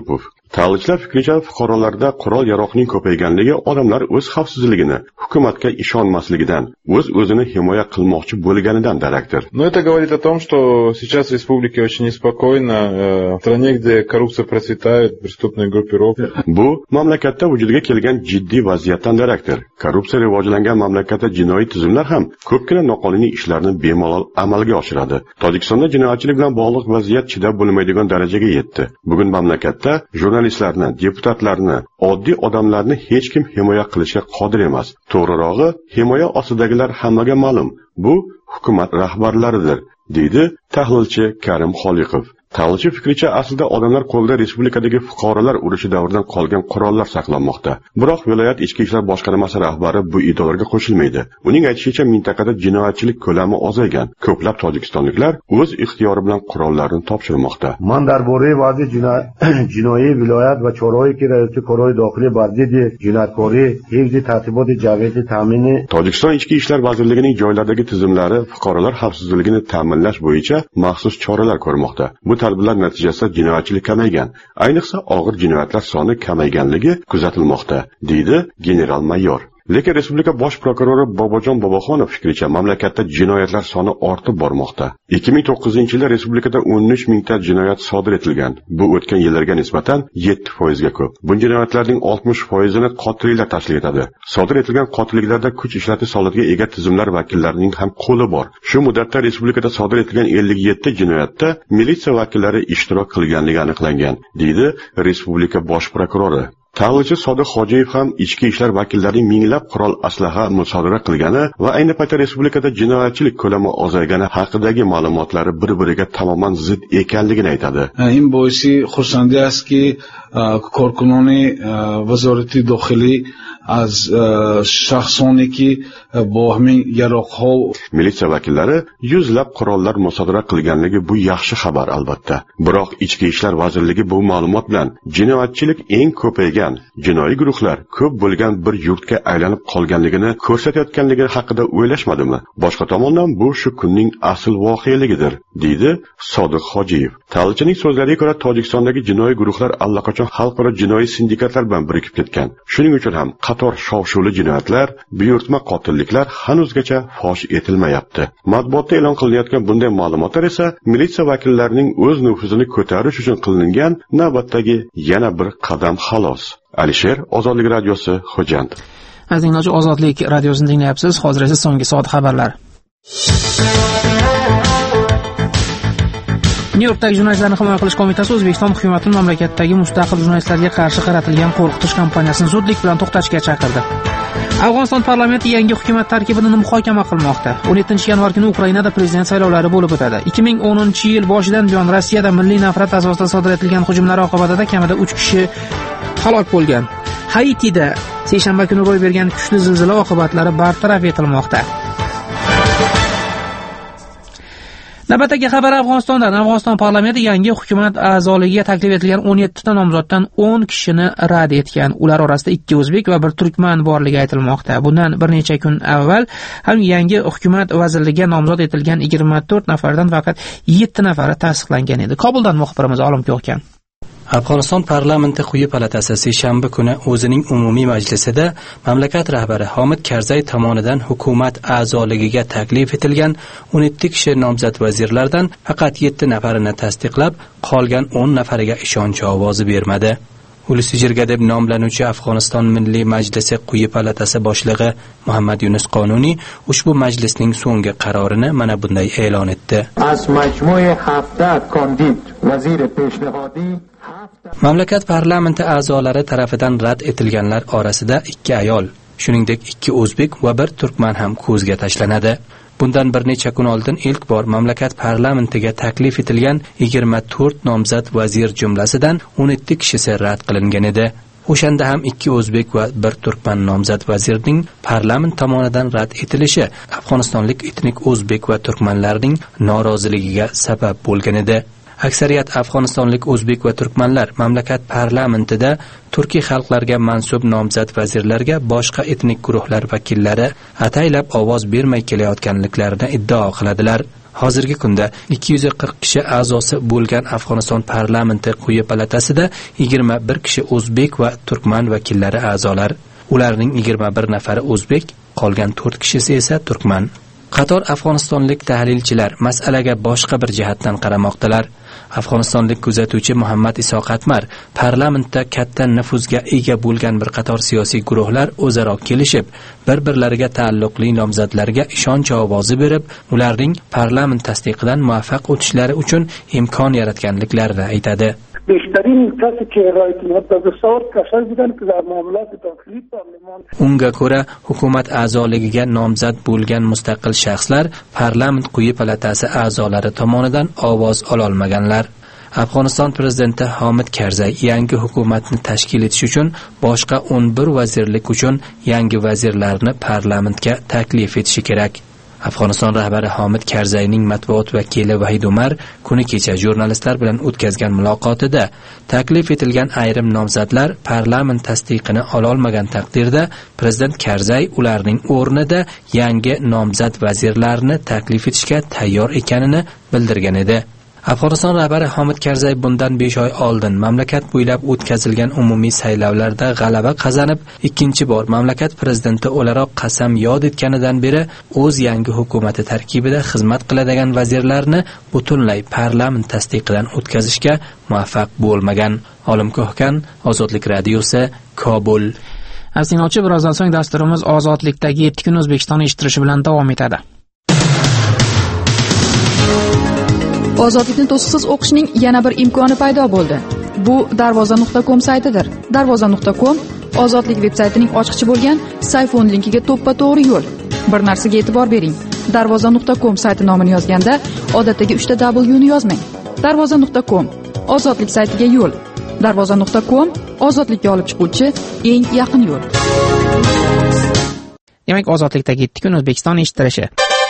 Tahlilchilar fikricha, fuqarolarda qurol yaroqning ko'payganligi odamlar o'z xavfsizligini, hukumatga ishonmasligidan, o'z-o'zini himoya qilmoqchi bo'lganidan darakdir. Но это говорит о том, что сейчас в республике очень неспокойно, в стране, где коррупция процветает, преступные группировки. Bu mamlakatda vujudga kelgan jiddiy vaziyatdan darakdir. Korrupsiya rivojlangan mamlakatda jinoiy tizimlar ham ko'pgina noqonuniy ishlarni bemalol amalga oshiradi. Tojikistonda jinoyatchilik bilan bog'liq vaziyat chidab bo'lmaydigan darajaga yetdi. Bugun mamlakatda jurnalistlarni, deputatlarni, oddiy odamlarni hech kim himoya qilishga qodir emas. To'g'rirog'i, himoya ostidagilar hammaga ma'lum. Bu hukumat rahbarlaridir, deydi tahlilchi Karim Xoliqov. Tahlilchi fikricha, aslida odamlar qo'lida respublikadagi fuqarolar urushi davridan qolgan qurollar saqlanmoqda. Biroq viloyat ichki ishlar boshqarmasi rahbari bu idorga qo'shilmaydi. Uning aytishicha, mintaqada jinoyatchilik ko'lami ozaygan. Ko'plab tojikistonliklar o'z ixtiyori bilan qurollarni topshirmoqda. Man darbore vazi jinoiy viloyat va choroi ki raisi koroi doxili barzidi jinoyatkori hifzi tartibot javeti ta'mini. Tojikiston ichki ishlar vazirligining joylardagi tizimlari fuqarolar xavfsizligini ta'minlash bo'yicha maxsus choralar ko'rmoqda. Bu tadbirlar natijasida jinoyatchilik kamaygan, ayniqsa og'ir jinoyatlar soni kamayganligi kuzatilmoqda, deydi general mayor. Lekin respublika bosh prokurori Bobojon Boboxonov fikricha, mamlakatda jinoyatlar soni ortib bormoqda. ikki ming to'qqizinchi yilda respublikada o'n uch mingta jinoyat sodir etilgan. Bu o'tgan yillarga nisbatan yetti foizga ko'p. Bu jinoyatlarning oltmish foizini qotilliklar tashkil etadi. Sodir etilgan qotilliklarda kuch ishlatish holatiga ega tizimlar vakillarining ham qo'li bor. Shu muddatda respublikada sodir etilgan ellik yetti jinoyatda militsiya vakillari ishtirok qilganligi aniqlangan, deydi respublika bosh prokurori. Tahlilchi Sodiq Hojiyev ham ichki ishlar vakillarining minglab qurol aslaha musodara qilgani va ayni paytda respublikada jinoyatchilik ko'lami ozaygani haqidagi ma'lumotlari bir-biriga tamoman zid ekanligini aytadi. این باعثی خرسندی است که کارکنان وزارت داخلی از شخصانی که با همین yaroqha militsiya vakillari yuzlab qurollar musodara qilganligi bu yaxshi xabar albatta. Biroq ichki ishlar vazirligi bu ma'lumot bilan jinoyatchilik eng ko'paygan, jinoiy guruhlar ko'p bo'lgan bir yurtga aylanib qolganligini ko'rsatayotganligi haqida o'ylashmadimi? Boshqa tomondan bu shu kunning asl voqealigidir, deydi Sodiq Hojiyev. Tahlilchining so'zlariga ko'ra, Tojikistondagi jinoiy guruhlar allaqachon xalqaro jinoiy sindikatlar bilan birikib ketgan. Shuning uchun ham qator shov-shuvli jinoyatlar, buyurtma qotilliklar hanuzgacha fosh etilmayapti. Matbuotda e'lon qilinayotgan bunday ma'lumotlar esa militsiya vakillarining o'z nufuzini ko'tarish uchun qilingan navbatdagi yana bir qadam xolos. Alisher, Ozodlik radiosi, Xo'jand. Azizlar, Ozodlik radiosini tinglayapsiz. Hozir esa so'nggi soat xabarlari. Nyu-Yorkdagi jurnalistlarni himoya qilish qo'mitasi O'zbekiston hukumatining mamlakatdagi mustaqil jurnalistlarga qarshi qaratilgan qo'rqitish kampaniyasini zudlik bilan to'xtatishga chaqirdi. Afg'oniston parlamenti yangi hukumat tarkibini muhokama qilmoqda. o'n yettinchi yanvar kuni Ukrainada prezident saylovlari bo'lib o'tadi. ikki ming o'ninchi yil boshidan buyon Rossiyada milliy nafrat asosida sodir etilgan hujumlar oqibatida kamida uch kishi halok bo'lgan. Haitida seshanba kuni ro'y bergan kuchli zilzila oqibatlari bartaraf etilmoqda. Navbatdagi xabar Afg'onistondan. Afg'oniston parlamenti yangi hukumat a'zoligiga taklif etilgan o'n yetti ta nomzoddan o'n kishini rad etgan. Ular orasida ikki o'zbek va bir turkman borligi aytilmoqda. Bundan bir necha kun avval ham yangi hukumat vazirligiga nomzod etilgan yigirma to'rt nafardan faqat yetti nafari tasdiqlangan edi. Kobuldan muxbirimiz Olim Ko'kkan. Afg'oniston parlamenti quyi palatasi seshanba kuni o'zining umumiy majlisida mamlakat rahbari Hamid Karzay tomonidan hukumat a'zoligiga taklif etilgan o'n yetti kishi nomzod vazirlardan faqat yetti nafarini tasdiqlab, qolgan o'n nafariga ishonch ovozi bermadi. Hulusi jirga deb nomlanuvchi Afg'oniston Milliy Majlisi quyi palatasi boshlig'i Muhammad Yunus Qonuniy ushbu majlisning so'nggi qarorini mana bunday e'lon etdi. Az majmui hafta kandid vazir peshnihodi Mamlakat parlamenti a'zolari tarafidan rad etilganlar orasida ikki ayol, shuningdek ikki o'zbek va bir turkman ham ko'zga tashlanadi. Bundan bir necha kun oldin ilk bor mamlakat parlamentiga taklif etilgan yigirma to'rt nomzod vazir jumlasidan o'n yetti kishisi rad qilingan edi. O'shanda ham ikki o'zbek va bir turkman nomzod vazirning parlament tomonidan rad etilishi Afg'onistonlik etnik o'zbek va turkmanlarning noroziligiga sabab bo'lgan edi. Aksariyat afg'onistonlik o'zbek va turkmanlar mamlakat parlamentida turkiy xalqlarga mansub nomzod vazirlarga boshqa etnik guruhlar vakillari ataylab ovoz bermay kelayotganliklarini iddao qiladilar. Hozirgi kunda ikki yuz qirq kishi a'zosi bo'lgan Afg'oniston parlamenti quyi palatasida yigirma bir kishi o'zbek va turkman vakillari a'zolar. Ularning yigirma bir nafari o'zbek, qolgan to'rt kishisi esa turkman. Qator afg'onistonlik tahlilchilar masalaga boshqa bir jihatdan qaramoqdalar. Afg'onistonlik kuzatuvchi Muhammad Iso Qatmar parlamentda katta nufuzga ega bo'lgan bir qator siyosiy guruhlar o'zaro kelishib, bir-birlariga taalluqli nomzodlarga ishonch ovozi berib, ularning parlament tasdiqidan muvaffaq o'tishlari uchun imkon yaratganliklarini aytadi. Unga ko'ra, hukumat a'zoligiga nomzod bo'lgan mustaqil shaxslar parlament quyi palatasi a'zolari tomonidan ovoz ololmaganlar. Afg'oniston prezidenti Hamid Karzay yangi hukumatni tashkil etish uchun boshqa o'n bir vazirlik uchun yangi vazirlarni parlamentga taklif etishi kerak. Afg'oniston rahbari Hamid Karzayning matbuot vakili Vahid Umar kuni kecha jurnalistlar bilan o'tkazgan muloqotida taklif etilgan ayrim nomzodlar parlament tasdiqini ololmagan taqdirda prezident Karzay ularning o'rnida yangi nomzod vazirlarni taklif etishga tayyor ekanini bildirgan edi. Afg'oniston rahbari Hamid Karzay bundan besh oy oldin mamlakat bo'ylab o'tkazilgan umumiy saylovlarda g'alaba qozonib, ikkinchi bor mamlakat prezidenti o'laroq qasam yod etganidan beri o'z yangi hukumati tarkibida xizmat qiladigan vazirlarni butunlay parlament tasdiqidan o'tkazishga muvaffaq bo'lmagan. Olim Ko'hkan, Ozodlik radiosi, Kobul. Asinglovchi, birozdan so'ng dasturimiz Ozodlikdagi yetti kun O'zbekiston eshittirishi bilan davom etadi. Ozodlikni to'siqsiz o'qishning yana bir imkoni paydo bo'ldi. Bu darvoza nuqta com saytidir. darvoza nuqta com Ozodlik veb-saytining ochiqchi bo'lgan Sayfon linkiga to'ppa-to'g'ri yo'l. Bir narsaga e'tibor bering. darvoza nuqta com sayti nomini yozganda odatdagi uchta W ni yozmang. darvoza nuqta com Ozodlik saytiga yo'l. darvoza nuqta com ozodlikka olib chiquvchi eng yaqin yo'l. Demak, Ozodlikdagi yetti kun O'zbekiston eshittirishi.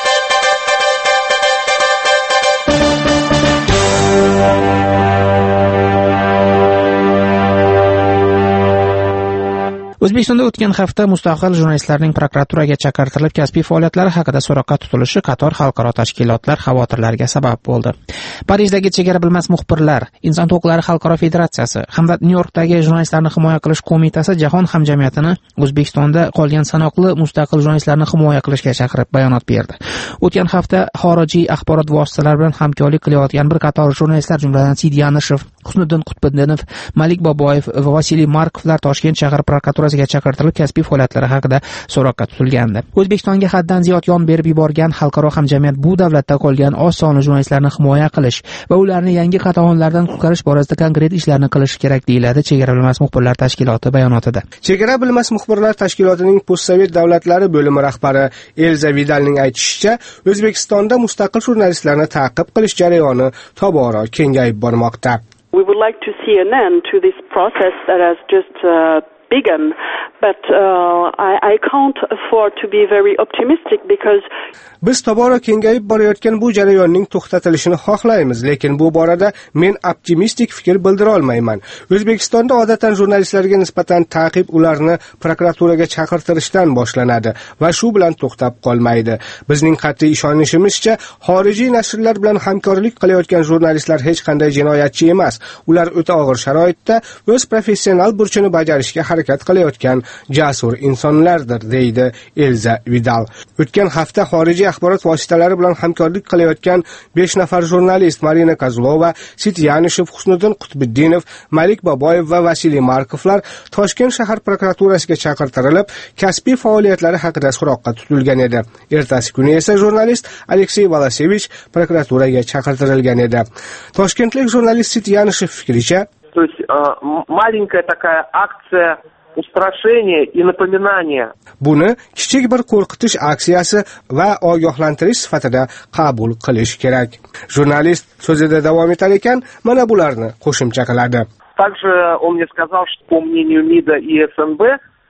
O'zbekistonda o'tgan hafta mustaqil jurnalistlarning prokuraturaga chaqirtirilib kasbiy faoliyatlari haqida so'roqqa tutilishi qator xalqaro tashkilotlar xavotirlariga sabab bo'ldi. Parijdagi chegara bilmas muxbirlar, Inson huquqlari xalqaro federatsiyasi hamda Nyu-Yorkdagi jurnalistlarni himoya qilish qo'mitasi jahon hamjamiyatini O'zbekistonda qolgan sanoqli mustaqil jurnalistlarni himoya qilishga chaqirib bayonot berdi. O'tgan hafta xorijiy axborot vositalari bilan hamkorlik qilayotgan bir qator jurnalistlar, jumladan Sidi Yanishov, Husniddin Qutbiddinov, Malik Boboyev va Vasiliy Markovlar Toshkent shahar prokuraturasiga chaqirtirilib kasbiy faoliyatlari haqida so'roqqa tutilgandi. O'zbekistonga haddan ziyod yon berib yuborgan xalqaro hamjamiyat bu davlatda qolgan oz sonli jurnalistlarni himoya qilish va ularni yangi qatag'onlardan qutqarish borasida konkret ishlarni qilish kerak, deyiladi Chegara bilmas muxbirlar tashkiloti bayonotida. Chegara bilmas muxbirlar tashkilotining postsovet davlatlari bo'limi rahbari Elza Vidalning aytishicha, O'zbekistonda mustaqil jurnalistlarni ta'qib qilish jarayoni tobora kengayib bormoqda. We would like to see an end to this process that has just uh, begun, but uh, I, I can't afford to be very optimistic because biz tobora kengayib borayotgan bu jarayonning to'xtatilishini xohlaymiz, lekin bu borada men optimistik fikr bildira olmayman. O'zbekistonda odatdan jurnalistlarga nisbatan ta'qib ularni prokuraturaga chaqirtirishdan boshlanadi va shu bilan to'xtab qolmaydi. Bizning qat'iy ishonishimizcha, xorijiy nashrlar bilan hamkorlik qilayotgan jurnalistlar hech qanday jinoyatchi emas. Ular o'ta og'ir sharoitda o'z professional burchini bajarishga harakat qilayotgan jasur insonlardir, deydi Elza Vidal. O'tgan hafta xorijiy axborot vositalari bilan hamkorlik qilayotgan besh nafar jurnalist Marina Kozlova, Sidi Yanishov, Husniddin Qutbiddinov, Malik Boboyev va Vasiliy Markovlar Toshkent shahar prokuraturasiga chaqirtirilib, kasbiy faoliyatlari haqida so'roqqa tutilgan edi. Ertasi kuni esa jurnalist Aleksey Volasevich prokuraturaga chaqirtirilgan edi. Toshkentlik jurnalist Sidi Yanishov fikricha, то есть маленькая такая акция устрашения и напоминания. Buni kichik bir qo'rqitish aksiyasi va ogohlantirish sifatida qabul qilish kerak. Jurnalist so'zida davom etar ekan, mana bularni qo'shimcha qiladi. Также он мне сказал, что по мнению МИДа и ФНБ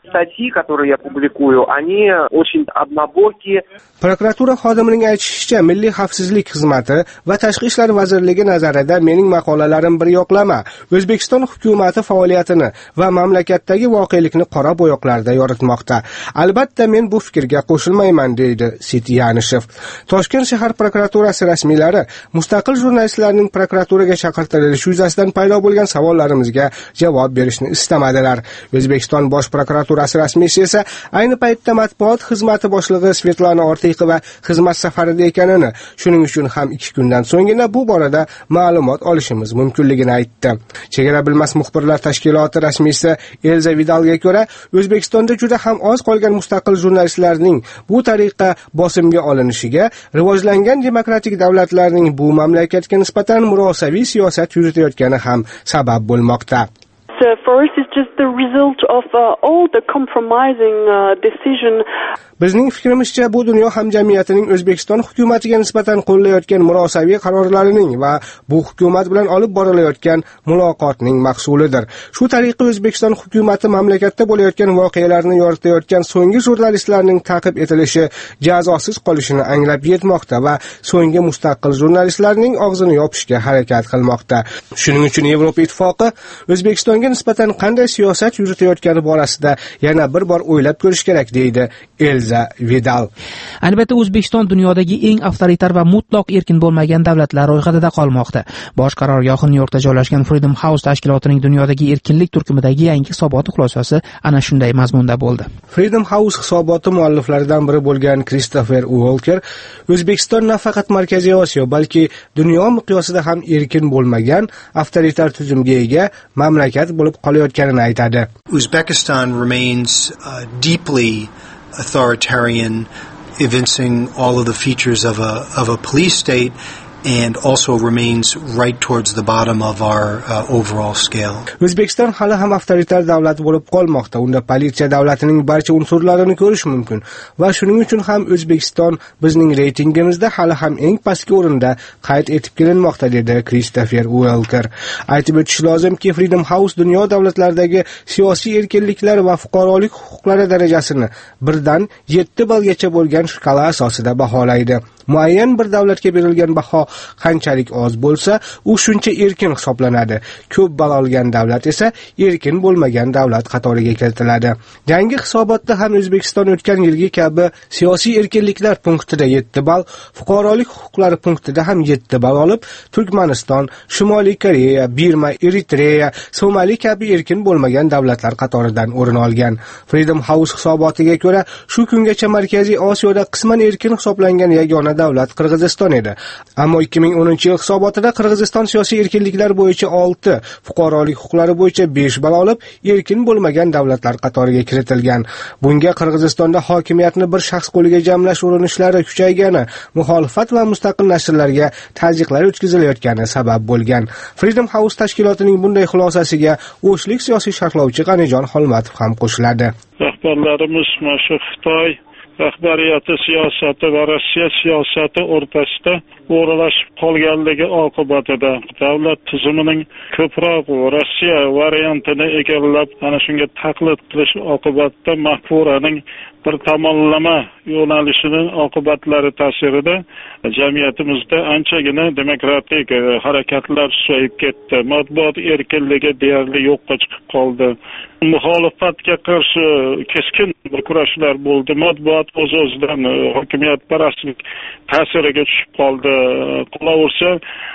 статьи, которые я публикую, они очень однобокие. Prokuratura xodimining aytishicha, Milliy xavfsizlik xizmati va Tashqi ishlar vazirligi nazarida mening maqolalarim bir yoqlama, O'zbekiston hukumati faoliyatini va mamlakatdagi voqelikni qora bo'yoqlarda yoritmoqda. Albatta men bu fikrga qo'shilmayman, deydi Sityanishev. Toshkent shahar prokuraturasi rasmiylari mustaqil jurnalistlarning prokuraturaga chaqirtirilishi yuzasidan paydo bo'lgan savollarimizga javob berishni istamadilar. O'zbekiston bosh prokuraturasi rasmiysi esa ayni paytda matbuot xizmati boshlig'i Svetlana Ortiqova xizmat safarida ekanini, shuning uchun ham ikki kundan so'nggina bu borada ma'lumot olishimiz mumkinligini aytdi. Chegara bilmas muxbirlar tashkiloti rasmiysi Elza Vidalga ko'ra, O'zbekistonda juda ham oz qolgan mustaqil jurnalistlarning bu tariqa bosimga olinishiga rivojlangan demokratik davlatlarning bu mamlakatga nisbatan murosaviy siyosat yuritayotgani ham sabab bo'lmoqda. Uh, for us, it's just the result of uh, all the compromising uh, decision. Bizning fikrimizcha bu dunyo hamjamiyatining O'zbekiston hukumatiga nisbatan qo'llayotgan murosaviy qarorlarining va bu hukumat bilan olib borilayotgan muloqotning mahsulidir. Shu tariqa O'zbekiston hukumati mamlakatda bo'layotgan voqealarni yoritayotgan so'nggi jurnalistlarning ta'qib etilishi, jazosiz qolishini anglab yetmoqda va so'nggi mustaqil jurnalistlarning og'zini yopishga harakat qilmoqda. Shuning uchun Yevropa Ittifoqi O'zbekistonga nisbatan qanday siyosat yuritayotgani borasida yana bir bor o'ylab ko'rish kerak, deydi Elza Vidal. Albatta O'zbekiston dunyodagi eng avtoritar va mutlaq erkin bo'lmagan davlatlar ro'yxatida qolmoqda. Bosh qarorgohi Nyu-Yorkda joylashgan Freedom House tashkilotining dunyodagi erkinlik turkumidagi yangi hisoboti xulosasi ana shunday mazmunda bo'ldi. Freedom House hisoboti mualliflaridan biri bo'lgan Christopher Walker O'zbekiston nafaqat Markaziy Osiyo, balki dunyo miqyosida ham erkin bo'lmagan avtoritar tuzumga ega mamlakat bo'lib qolayotganini aytadi. Uzbekistan remains uh, deeply authoritarian, evincing all of the features of a of a police state, and also remains right towards the bottom of our uh, overall scale. O'zbekiston hali ham avtoritar davlat bo'lib qolmoqda. Unda politsiya davlatining barcha unsurlarini ko'rish mumkin va shuning uchun ham O'zbekiston bizning reytingimizda hali ham eng pastki o'rinda qayd etib kelinmoqda, dedi Christopher Walker. Aytib o'tish lozimki, Freedom House dunyo davlatlaridagi siyosiy erkinliklar va fuqarolik huquqlari darajasini birdan yetti ballgacha bo'lgan shkala asosida baholaydi. Muayyan bir davlatga berilgan baho qanchalik oz bo'lsa, u shuncha erkin hisoblanadi. Ko'p ball olgan davlat esa erkin bo'lmagan davlat qatoriga kiritiladi. Yangi hisobotda ham O'zbekiston o'tgan yilgi kabi siyosiy erkinliklar punktida yetti ball, fuqarolik huquqlari punktida ham yetti ball olib, Turkmaniston, Shimoliy Koreya, Birma, Eritreya, Somali kabi erkin bo'lmagan davlatlar qatoridan o'rin olgan. Freedom House hisobotiga ko'ra, shu kungacha Markaziy Osiyoda qisman erkin hisoblangan yagona davlat Qirg'iziston edi. Ammo ikki ming o'ninchi yil hisobotida Qirg'iziston siyosiy erkinliklar bo'yicha olti, fuqarolik huquqlari bo'yicha besh ball olib, erkin bo'lmagan davlatlar qatoriga kiritilgan. Bunga Qirg'izistonda hokimiyatni bir shaxs qo'liga jamlash urinishlari kuchaygani, muxolifat va mustaqil nashrlarga tazyiqlar o'tkazilayotgani sabab bo'lgan. Freedom House tashkilotining bunday xulosasiga o'shlik siyosiy sharhlovchi Qanijon Xolmatov ham qo'shiladi. Rahbarlarimiz shu Xitoy rahbariyati siyosati va Rossiya siyosati o'rtasida o'ralashib qolganligi oqibatida davlat tizimining ko'proq Rossiya variantini egallab, ana shunga taqlid qilish oqibatida mafkuraning bir tomonlama yo'nalishining oqibatlari ta'sirida jamiyatimizda anchagina demokratik harakatlar susayib ketdi. Matbuot erkinligi deyarli yo'qqa chiqib qoldi. Muxolifatga qarshi keskin kurashlar bo'ldi. Matbuot o'z-o'zidan hokimiyatparastlik ta'siriga tushib qoldi. Qolaversa,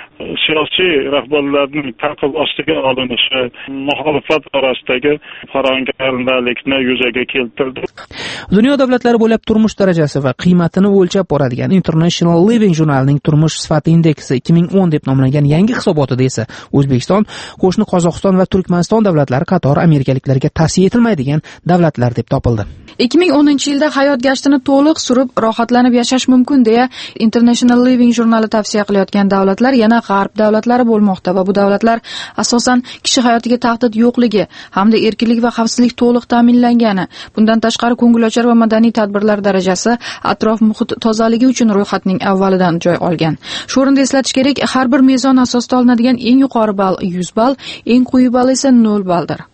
siyosiy rahbarlarning ta'qib ostiga olinishi muxolifat orasidagi farangarlikni yuzaga keltirdi. Dunyo davlatlari bo'ylab turmush darajasi va qiymatini o'lchab boradigan International Living jurnalining turmush sifati indeksi ikki ming o'n deb nomlangan yangi hisobotida esa O'zbekiston qo'shni Qozog'iston va Turkmaniston davlatlari qatori amerikaliklarga tavsiya etilmaydigan davlatlar deb topildi. ikki ming o'ninchi yilda hayot gashtini to'liq surib, rohatlanib yashash mumkin deya International Living jurnali tavsiya qilayotgan davlatlar yana g'arb davlatlari bo'lmoqda va bu davlatlar asosan kishi hayotiga tahdid yo'qligi hamda erkinlik va xavfsizlik to'liq ta'minlangani, bundan tashqari ko'ngilochar va madaniy tadbirlar darajasi, atrof muhit tozaligi uchun ro'yxatning avvalidan joy olgan. Shu o'rinda eslatish kerak, har bir mezon asosida olinadigan eng yuqori ball yuz ball, eng quyi ball esa nol balldir.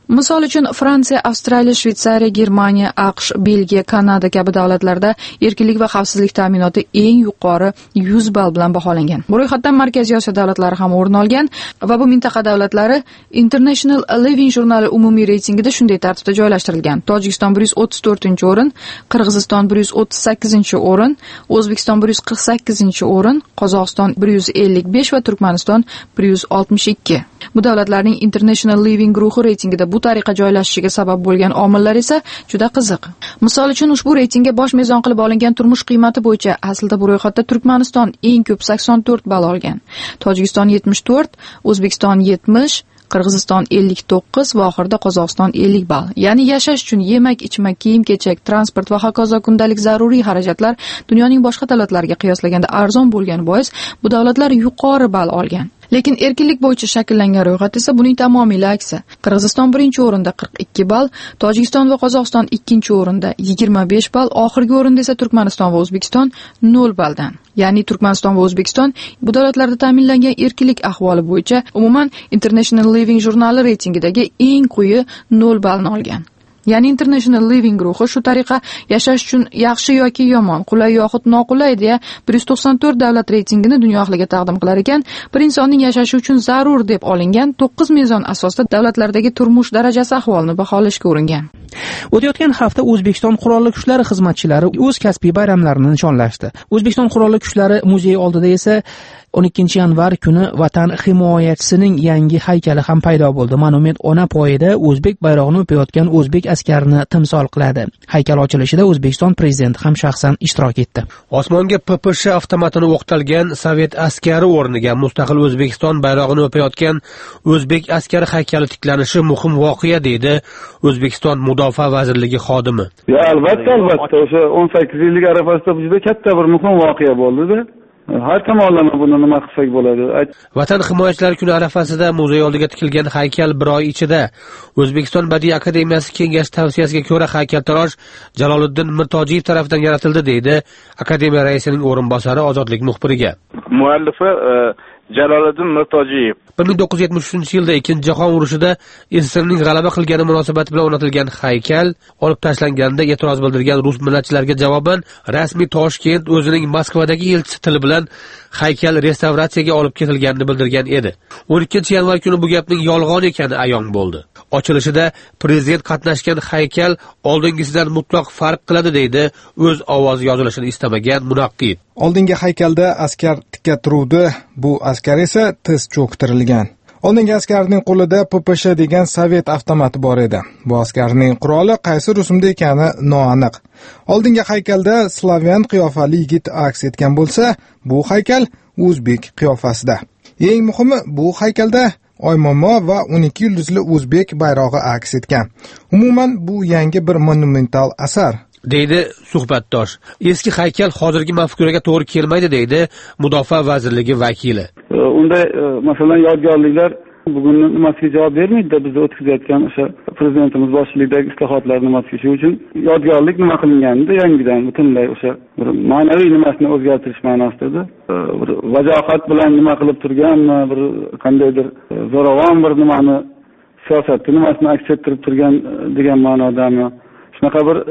Misol uchun Fransiya, Avstraliya, Shveysariya, Germaniya, AQSh, Belgiya, Kanada kabi davlatlarda erkinlik va xavfsizlik ta'minoti eng yuqori yuz ball bilan baholangan. Bu ro'yxatdan Markaziy Osiyo davlatlari ham o'rin olgan va bu mintaqa davlatlari International Living jurnali umumiy reytingida shunday tartibda joylashtirilgan. Tojikiston bir yuz o'ttiz to'rtinchi o'rin, Qirg'iziston bir yuz o'ttiz sakkizinchi o'rin, O'zbekiston bir yuz qirq sakkizinchi o'rin, Qozog'iston bir yuz ellik besh va Turkmaniston bir yuz oltmish ikki. Bu davlatlarning International Living guruhi reytingida bu tariqa joylashishiga sabab bo'lgan omillar esa juda qiziq. Misol uchun ushbu reytingga bosh mezon qilib olingan turmush qiymati bo'yicha aslida bu ro'yxatda Turkmaniston eng ko'p sakson to'rt ball olgan. Tojikiston yetmish to'rt, O'zbekiston yetmish, Qirg'iziston ellik to'qqiz va oxirida Qozog'iston ellik ball. Ya'ni yashash uchun yemak, ichmak, kiyim-kechak, transport va hokazo kundalik zaruriy xarajatlar dunyoning boshqa davlatlariga qiyoslaganda arzon bo'lgani bois bu davlatlar yuqori ball olgan. Lekin erkinlik bo'yicha shakllangan ro'yxat esa buning tamomila aksi. Qirg'iziston birinchi o'rinda qirq ikki ball, Tojikiston va Qozog'iston ikkinchi o'rinda yigirma besh ball, oxirgi o'rinda esa Turkmaniston va O'zbekiston nol balldan. Ya'ni Turkmaniston va O'zbekiston bu davlatlarda ta'minlangan erkinlik ahvoli bo'yicha umuman International Living jurnali reytingidagi eng quyi nol ballni olgan. Ya'ni International Living guruhi shu tariqa yashash uchun yaxshi yoki yomon, qulay yoxud noqulay deya bir yuz to'qson to'rt davlat reytingini dunyo ahliga taqdim qilar ekan, bir insonning yashashi uchun zarur deb olingan to'qqiz mezon asosida davlatlardagi turmush darajasi ahvolini baholashga uringan. O'tayotgan hafta O'zbekiston qurolli kuchlari xizmatchilari o'z kasbiy bayramlarini nishonlashdi. O'zbekiston qurolli kuchlari muzeyi oldida esa o'n ikkinchi yanvar kuni Vatan himoyachisining yangi haykali ham paydo bo'ldi. Monument ona poyida o'zbek bayrog'ini o'payotgan o'zbek askarini timsol qiladi. Haykal ochilishida O'zbekiston prezidenti ham shaxsan ishtirok etdi. Osmonga P P Sh avtomatini o'qtalgan sovet askari o'rniga mustaqil O'zbekiston bayrog'ini o'payotgan o'zbek askari haykali tiklanishi muhim voqea deydi O'zbekiston Mudofaa vazirligi xodimi. Ya albatta, albatta, o'sha o'n sakkiz yillik arafasida juda katta bir muhim voqea bo'ldi-da. Har tomonlama buni nima qilsak bo'ladi? Vatan himoyachilari kuni arafasida muzey oldiga tikilgan haykal bir oy ichida O'zbekiston Badiiy akademiyasi kengash tavsiyasiga ko'ra haykaltarosh Jaloliddin Mirtojiyev tomonidan yaratildi deydi akademiya raisining o'rinbosari Ozodlik muxbiriga. Muallifi Jaloliddin Mirtojiyev bir ming to'qqiz yuz yetmish uchinchi yilda Ikkinchi jahon urushida S S R ning g'alaba qilgani munosabati bilan o'rnatilgan haykal olib tashlanganda e'tiroz bildirgan rus millatchilariga javoban rasmiy Toshkent o'zining Moskvadagi elchisi tili bilan haykal restavratsiyaga olib ketilganini bildirgan edi. o'n ikkinchi yanvar kuni bu gapning yolg'on ekani ayon bo'ldi. Ochilishida prezident qatnashgan haykal oldingisidan mutlaq farq qiladi deydi o'z ovozi yozilishini istamagan munaqqid. Oldingi haykalda askar tikka turuvdi, bu askar esa tiz cho'ktirilgan. Oldingi askarning qo'lida P P Sh degan sovet avtomati bor edi. Bu askarning quroli qaysi rusumda ekani noaniq. Oldingi haykalda slavyan qiyofali yigit aks etgan bo'lsa, bu haykal o'zbek qiyofasida. Eng muhimi, bu haykalda Oymomo va o'n ikki yulduzli o'zbek bayrog'i aks etgan. Umuman bu yangi bir monumental asar, deydi suhbatdosh. Eski haykal hozirgi mafkuraga to'g'ri kelmaydi deydi Mudofaa vazirligi vakili. Unda masalan yodgorliklar bugunni nimasiga javob bermaydi-da, biz o'tkazayotgan o'sha prezidentimiz boshchiligidagi islohotlar nimasiga, shu uchun yodgorlik nima qilinganida yangidan butunlay o'sha bir ma'naviy nimasini o'zgartirish ma'nosida bir vajohat bilan nima qilib turganmi, bir qandaydir zo'ravon bir nimani siyosatni nimasini aks ettirib turgan degan ma'nodami shunaqa bir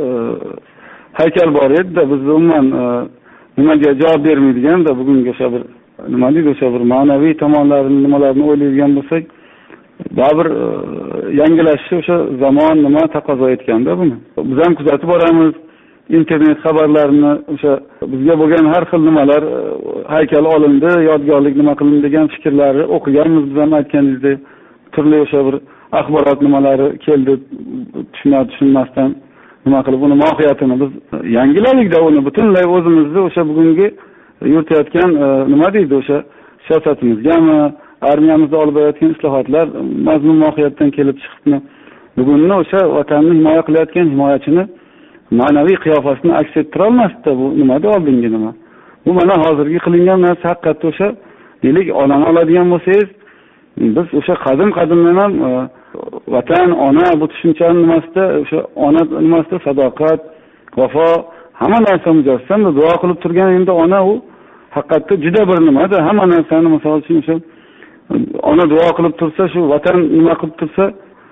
haykal bor edi-da, biz umuman nimaga javob bermaydigan-da bugungi o'sha bir nima deydi, o'sha bir ma'naviy tomonlarini nimalarni o'ylaydigan bo'lsak, baribir yangilashishi o'sha zamon nima taqozo etganda buni. Biz ham kuzatib boramiz internet xabarlarini, o'sha bizga bo'lgan har xil nimalar, haykal olindi, yodgorlik nima qilindi degan fikrlarni o'qiganmiz, biz ham aytganingizdek, turli o'sha bir axborot nimalari keldi, tushunib tushunmasdan nima qilib uni mohiyatini biz yangiladik-da, uni butunlay o'zimizni o'sha bugungi yuritayotgan nima deydi o'sha siyosatimizgami, armiyamizda olib borayotgan islohotlar mazmun mohiyatdan kelib chiqibmi, bugunni o'sha vatanni himoya qilayotgan himoyachini ma'naviy qiyofasini aks ettira olmasdi-da. Bu nimada oldingi nima? Bu mana hozirgi qilingan narsa haqiqatda o'sha deylik onani oladigan bo'lsangiz, biz o'sha qadim qadimdan ham vatan, ona bu tushunchani nimasida o'sha ona nimasida sadoqat, vafo hamma narsa mujassam, duo qilib turgan endi ona u haqiqatda juda bir nimada, hamma narsani misol uchun o'sha ona duo qilib tursa, shu vatan nima qilib tursa,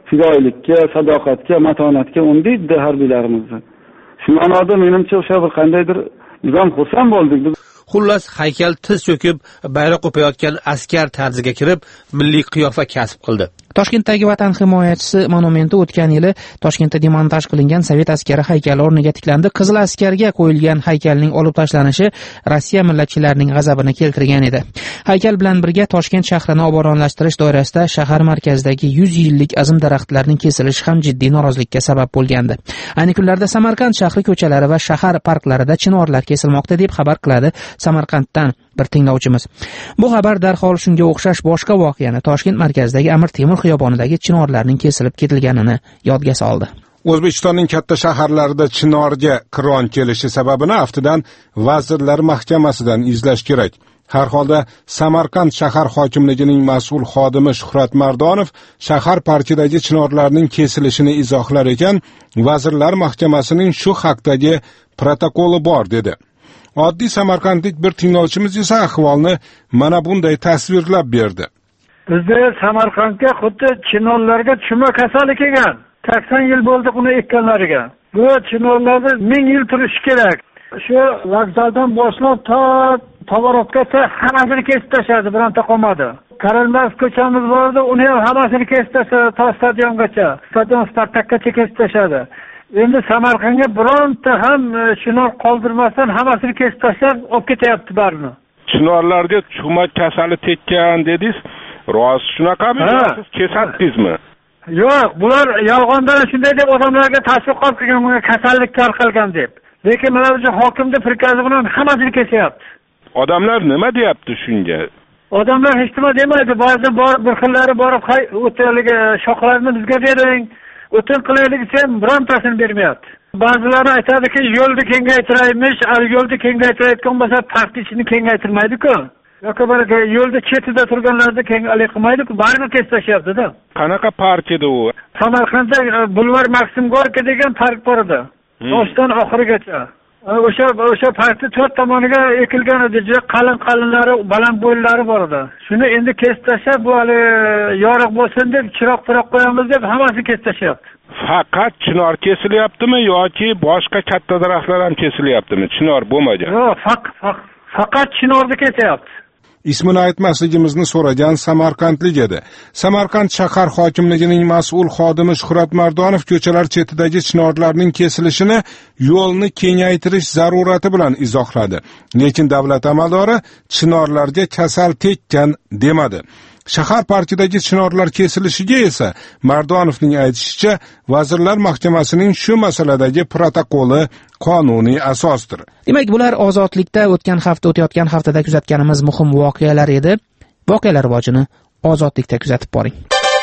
fidoyilikka, sadoqatga, matonatga undaydi harbiylarimizni. Shu ma'noda menimcha o'sha bir qandaydir biz ham xursand bo'ldik. Xullas, haykal tiz cho'kib, bayroq o'payotgan askar tarziga kirib, milliy qiyofa kasb qildi. Toshkentdagi Vatan himoyachisi monumenti o'tgan yili Toshkentda demontaj qilingan sovet askari haykali o'rniga tiklandi. Qizil askarga qo'yilgan haykalning olib tashlanishi Rossiya millatchilarining g'azabini keltirgan edi. Haykal bilan birga Toshkent shahrini obodonlashtirish doirasida shahar markazidagi yuz yillik azim daraxtlarning kesilishi ham jiddiy norozilikka sabab bo'lgandi. Ayni kunlarda Samarqand shahri ko'chalari va shahar parklarida chinorlar kesilmoqda deb xabar qiladi Samarqanddan bir tinglovchimiz. Bu xabar darhol shunga o'xshash boshqa voqeani Toshkent markazidagi Amir Temur xiyobonidagi chinorlarning kesilib ketilganini yodga soldi. O'zbekistonning katta shaharlarida chinorga qiron kelishi sababini aftidan Vazirlar Mahkamasidan izlash kerak. Har holda Samarqand shahar hokimligining mas'ul xodimi Shuhrat Mardonov shahar parkidagi chinorlarning kesilishini izohlar ekan, Vazirlar Mahkamasining shu haqdagi protokoli bor dedi. Oddiy samarqandlik bir tinglovchimiz esa ahvolni mana bunday tasvirlab berdi. Bizda Samarqandga xuddi chinorlarga chuma kasali kelgan. sakson yil bo'ldi uni ekkanlariga. Bu chinorlarda ming yil turishi kerak. Shu vokzaldan boshlab to Tovarovgacha hammasini kesib tashladi, bironta qolmadi. Karimov ko'chamiz bordi, uni ham hammasini kesib tashladi, to stadiongacha. Stadion Spartakgacha kesib tashladi. Endi Samarqandga bironta ham chinor qoldirmasdan hammasini kesib tashlab olib ketyapti barini. Chinorlarga chuma kasali tekkan dedingiz, rost shunaqami? Siz kesatdingizmi? Yo'q, bular yolg'ondan shunday deb odamlarga tashviqot qilgan, bunga kasallik tarqalgan deb. Lekin mana bu hokimning prikazi bilan hammasini kesyapti. Odamlar nima deyapti shunga? Odamlar hech nima demaydi. Ba'zi bir xillari borib, o'taliga shoxlarni bizga bering, o'tin qilaylik desa, birontasini bermayapti. Ba'zilari aytadiki, yo'lni kengaytiraymiz, yo'lni kengaytirayotgan bo'lsa, taxtishini kengaytirmaydi-ku. yoki bir yo'lda chetida turganlarni kengalik qilmaydi-ku, baribir kesib tashlayapti-da. Qanaqa park edi u? Samarqandda Bulvar Maksim Gorki degan park bor edi. Boshdan oxirigacha. O'sha o'sha parkning to'rt tomoniga ekilgan edi, juda qalin-qalinlari, baland bo'ylari bor edi. Shuni endi kesib tashlab, bu hali yoriq bo'lsin deb chiroq-piroq qo'yamiz deb hammasini kesib tashlayapti. Faqat chinor kesilyaptimi yoki boshqa katta daraxtlar ham kesilyaptimi? Chinor bo'lmagan. Yo'q, faqat faqat chinorni kesyapti. Ismini aytmasligimizni so'ragan samarqandlik edi. Samarqand shahar hokimligining mas'ul xodimi Shuhrat Mardonov ko'chalar chetidagi chinorlarning kesilishini yo'lni kengaytirish zarurati bilan izohladi. Lekin davlat amaldori chinorlarga kasal tekkan demadi. Shahar parkidagi chinorlar kesilishiga esa Mardonovning aytishicha, Vazirlar Mahkamasining shu masaladagi protokoli qonuniy asosdir. Demak, bular ozodlikda o'tgan hafta o'tayotgan haftada kuzatganimiz muhim voqealar edi. Voqealar rivojini ozodlikda kuzatib boring.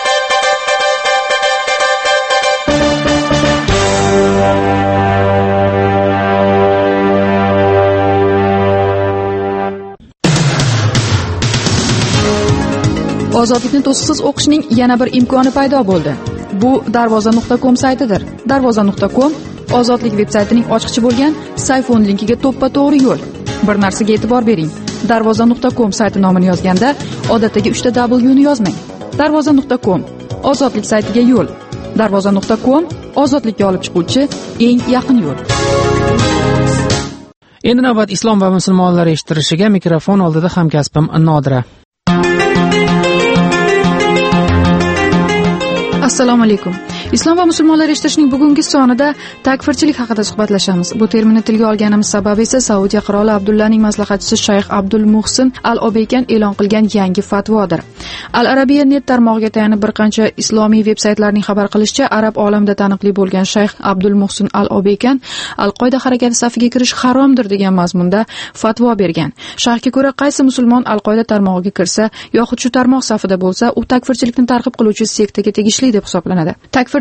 Ozodlikni to'siqsiz o'qishning yana bir imkoni paydo bo'ldi. Bu darvoza nuqta com saytidir. darvoza nuqta com Ozodlik veb-saytining ochiqchi bo'lgan sayfon linkiga to'ppa-to'g'ri yo'l. Bir narsaga e'tibor bering. darvoza nuqta com sayti nomini yozganda odatdagi uchta W ni yozmang. darvoza nuqta com Ozodlik saytiga yo'l. darvoza nuqta com ozodlikka olib chiquvchi eng yaqin yo'l. Endi navbat islom va musulmonlar eshittirishiga. Mikrofon oldida hamkasbim Nodira. Assalomu alaykum. Islom va musulmonlar eshitishning bugungi sonida takfirchilik haqida suhbatlashamiz. Bu terminni tilga olganimiz sababi esa Saudiya qiroli Abdullaning maslahatchisi Shayx Abdul Muhsin Al-Obeykan e'lon qilgan yangi fatvodir. Al-Arabiya net tarmog'iga tayanib bir qancha islomiy veb-saytlarning xabar qilishicha, arab olamida taniqli bo'lgan Shayx Abdul Muhsin Al-Obeykan Al-Qoida harakati safiga kirish haromdir degan mazmunda fatvo bergan. Shayxga ko'ra, qaysi musulmon Al-Qoida tarmog'iga kirsa yoxud shu tarmoq safida bo'lsa, u takfirchilikni targ'ib qiluvchi sektaga tegishli deb hisoblanadi. Takfir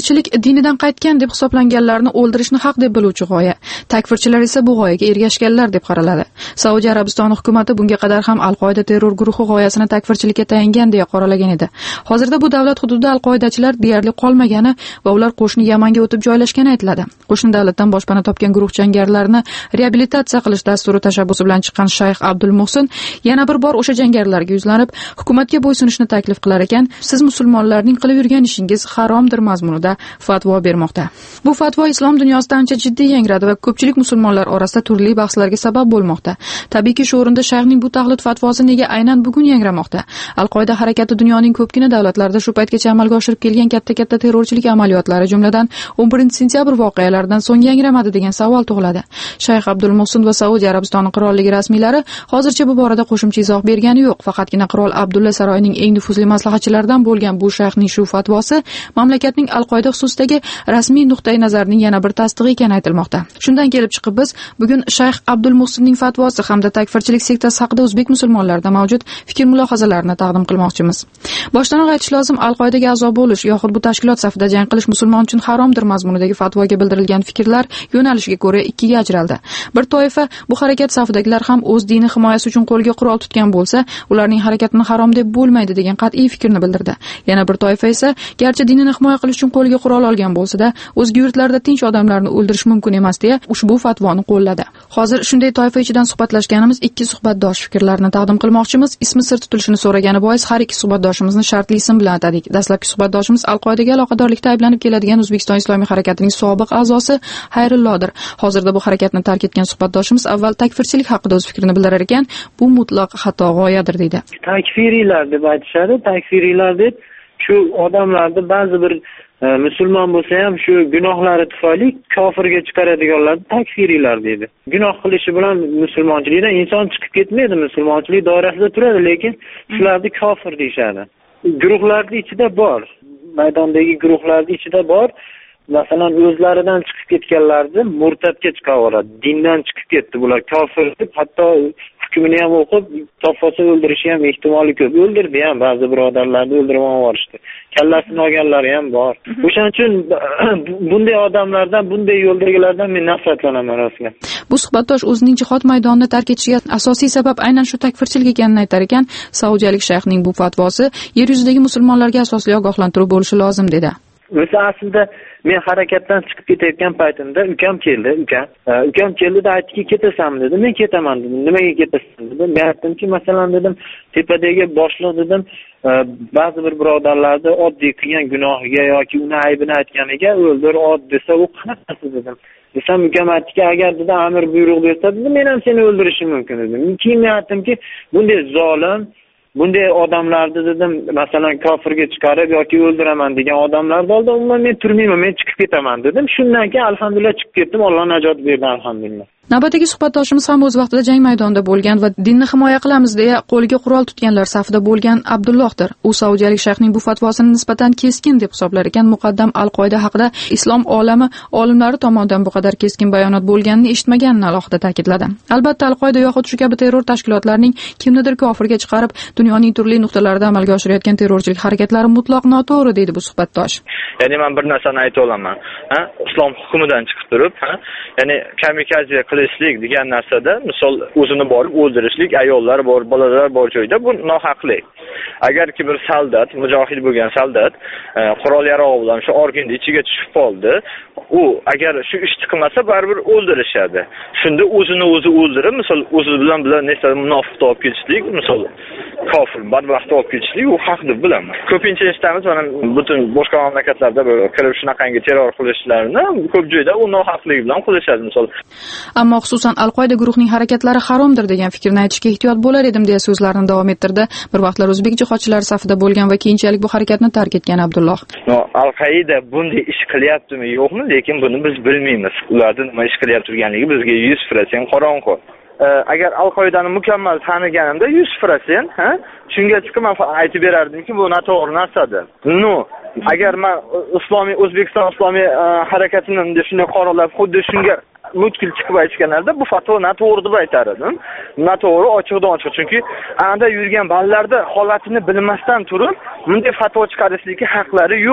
takfirchilik dinidan qaytgan deb hisoblanganlarni o'ldirishni haq deb biluvchi g'oya. Takfirchilar esa bu g'oyaga ergashganlar deb qaraladi. Saudiya Arabistoni hukumati bunga qadar ham Al-Qoida terror guruhi g'oyasini takfirchilikka tayangan deya qoralagan edi. Hozirda bu davlat hududida Al-Qoidachilar deyarli qolmagani va ular qo'shni Yamanga o'tib joylashgani aytiladi. Qo'shni davlatdan boshpana topgan guruh jangarilarni reabilitatsiya qilish dasturi tashabbusi bilan chiqqan Shayx Abdul Muhsin yana bir bor o'sha jangarilarga yuzlanib, hukumatga bo'ysunishni taklif qilar ekan, siz musulmonlarning qilib yurgan ishingiz haromdir mazmunida fatvo bermoqda. Bu fatvo islom dunyosida ancha jiddiy yangradi va ko'pchilik musulmonlar orasida turli bahslarga sabab bo'lmoqda. Tabiiyki shu o'rinda shayxning bu taqlid fatvosi nega aynan bugun yangramoqda? Al-Qoida harakati dunyoning ko'pgina davlatlarida shu paytgacha amalga oshirib kelgan katta-katta terrorchilik amaliyotlari, jumladan o'n birinchi sentyabr voqealaridan so'ng yangramadi degan savol tug'iladi. Shayx Abdul Muhsin va Saudiya Arabistoni qirolligi rasmiylari hozircha bu borada qo'shimcha izoh bergani yo'q. Faqatgina qirol Abdulla saroyining eng nufuzli maslahatchilaridan bo'lgan bu shayxning shu fatvosi mamlakatning Al-Qoida xususidagi rasmiy nuqtai nazarning yana bir tasdig'i ekani aytilmoqda. Shundan kelib chiqib biz bugun Shayx Abdul Muhsinning fatvosi hamda takfirchilik sektasi haqida o'zbek musulmonlarida mavjud fikr-mulohazalarini taqdim qilmoqchimiz. Boshdan aytish lozim, Al-Qoidaga a'zo bo'lish yoxud bu tashkilot safida jang qilish musulmon uchun haromdir mazmunidagi fatvoga bildirilgan fikrlar yo'nalishiga ko'ra ikkiga ajraldi. Bir toifa bu harakat safidagilar ham o'z dini himoyasi uchun qo'lga qurol tutgan bo'lsa, ularning harakatini harom deb bo'lmaydi degan qat'iy fikrni bildirdi. Yana bir toifa esa garchi dinini himoya qilish uchun qo'lga qurol olgan bo'lsa-da, o'zga yurtlarda tinch odamlarni o'ldirish mumkin emas deya ushbu fatvoni qo'lladi. Hozir shunday toifa ichidan suhbatlashganimiz ikki suhbatdosh fikrlarini taqdim qilmoqchimiz. Ismi sir tutilishini so'ragani bois har ikki suhbatdoshimizni shartli ism bilan atadik. Dastlabki suhbatdoshimiz Al-Qoidaga aloqadorlikda ayblanib keladigan O'zbekiston Islomiy harakatining sobiq a'zosi Xayrullodir. Hozirda bu harakatni tark etgan suhbatdoshimiz avval takfirchilik haqida o'z fikrini bildirar ekan, bu mutlaq xato g'oyadir deydi. Takfiriylar deb aytishadi. Takfiriylar deb shu odamlarni ba'zi bir e, musulmon bo'lsa ham shu gunohlari tufayli kofirga chiqaradiganlarni takfiriylar deydi. Gunoh qilishi bilan musulmonchilikdan inson chiqib ketmaydi, musulmonchilik doirasida turadi, lekin shularni kofir deyshadi. Guruhlarning ichida bor, maydondagi guruhlarning ichida bor. Masalan, o'zlaridan chiqib ketganlarni murtadga chiqarib, dindan chiqib ketdi bular, kofir deb, hatto hukmini ham o'qib, topsa o'ldirishi ham ehtimoli ko'p. O'ldirdi ham, ba'zi birodarlarni o'ldirib yuborishdi. Kallasini olganlari ham bor. O'shaning uchun bunday odamlardan, bunday yo'ldagilardan men nafratlanaman rostga. Bu suhbatdosh o'zining jihod maydonini tark etishiga asosiy sabab aynan shu takfirchilik ekanini aytar ekan, saudiyalik shayxning bu fatvosi yer yuzidagi musulmonlarga asosli ogohlantiruv bo'lishi lozim dedi. O'zi aslida men harakatdan chiqib ketayotgan paytimda ukam keldi, ukam. Ukam keldida aytdiki, ketasanmi dedi. Men ketaman dedim. Nimaga ketasan dedim. Men aytdimki, masalan dedim, tepadagi boshliq dedim, ba'zi bir birodarlarni oddiy qilgan gunohiga yoki uni aybini aytganiga o'ldir, ot desa, u qanaqasi dedim. Desam, ukam aytdiki, agar dedim amir buyruq bersa, dedim, men ham seni o'ldirishim mumkin dedim. Keyin men aytdimki, bunday zolim, bunday odamlarni dedim, masalan kofirga chiqarib yoki o'ldiraman degan odamlarni oldida umuman men turmayman, men chiqib ketaman dedim. Shundan keyin alhamdulillah chiqib ketdim, Alloh najot berdi alhamdulillah. Navbatdagi suhbatdoshimiz ham o'z vaqtida jang maydonida bo'lgan va dinni himoya qilamiz deya qo'liga qurol tutganlar safida bo'lgan Abdullohdir. U saudiyalik shayxning bu fatvosini nisbatan keskin deb hisoblar ekan, muqaddam Al-Qoida haqida islom olami olimlari tomonidan bu qadar keskin bayonot bo'lganini eshitmaganini alohida ta'kidladi. Albatta Al-Qoida yoxud shu kabi terror tashkilotlarining kimnidir kofirga chiqarib dunyoning turli nuqtalarida amalga oshirayotgan terrorchilik harakatlari mutlaq noto'g'ri deydi bu suhbatdosh. Ya'ni men bir narsani ayta olaman, ha, islom hukmidan chiqib turib, ha, ya'ni kamikaze qilishlik degan narsada, misol o'zini borib o'ldirishlik, ayollar bor, bolalar bor joyda bu nohaqlik. Agarki bir soldat, mujohid bo'lgan soldat, qurol yarog'i bilan shu organning ichiga tushib qoldi, u agar shu ishni qilmasa baribir o'ldirishadi. Shunda o'zini o'zi o'ldirib, misol o'zi bilan bilan nesa munofiqni olib ketishlik, misol kofir, badbaxt olib ketishlik u haq deb bilaman. Ko'pincha eshitamiz, mana butun boshqa mamlakatlarda böyle kirib shunaqangi terror qilishlarini ko'p joyda u nohaqlik bilan qilishadi misol. Ammo xususan Al-Qoida guruhining harakatlari haromdir degan fikrni aytishga ehtiyot bo'lar edim deya so'zlarini davom ettirdi. Bir vaqtlar o'zbek jihodchilari safida bo'lgan va keyinchalik bu harakatni tark etgan Abdulloh. No, Al-Qoida bunday ish qilyaptimi, yo'qmi, lekin buni biz bilmaymiz. Ularning nima ish qilyapti turganligi bizga yuz foiz qorong'u. Agar Al-Qoidani mukammal taniganimda yuz foiz, ha, shunga chiqib men aytib berardimki, bu noto'g'ri narsadir. No, agar men islomiy O'zbekiston islomiy harakatini shunday qoralab, xuddi shunga mutkil chiqib aytganlarda bu fatvo noto'g'ri deb aytar edim. Noto'g'ri ochiqdan ochiq, chunki anda yurgan ballarda holatini bilmasdan turib, bunday fatvo chiqarishlikka haqlari yo'q.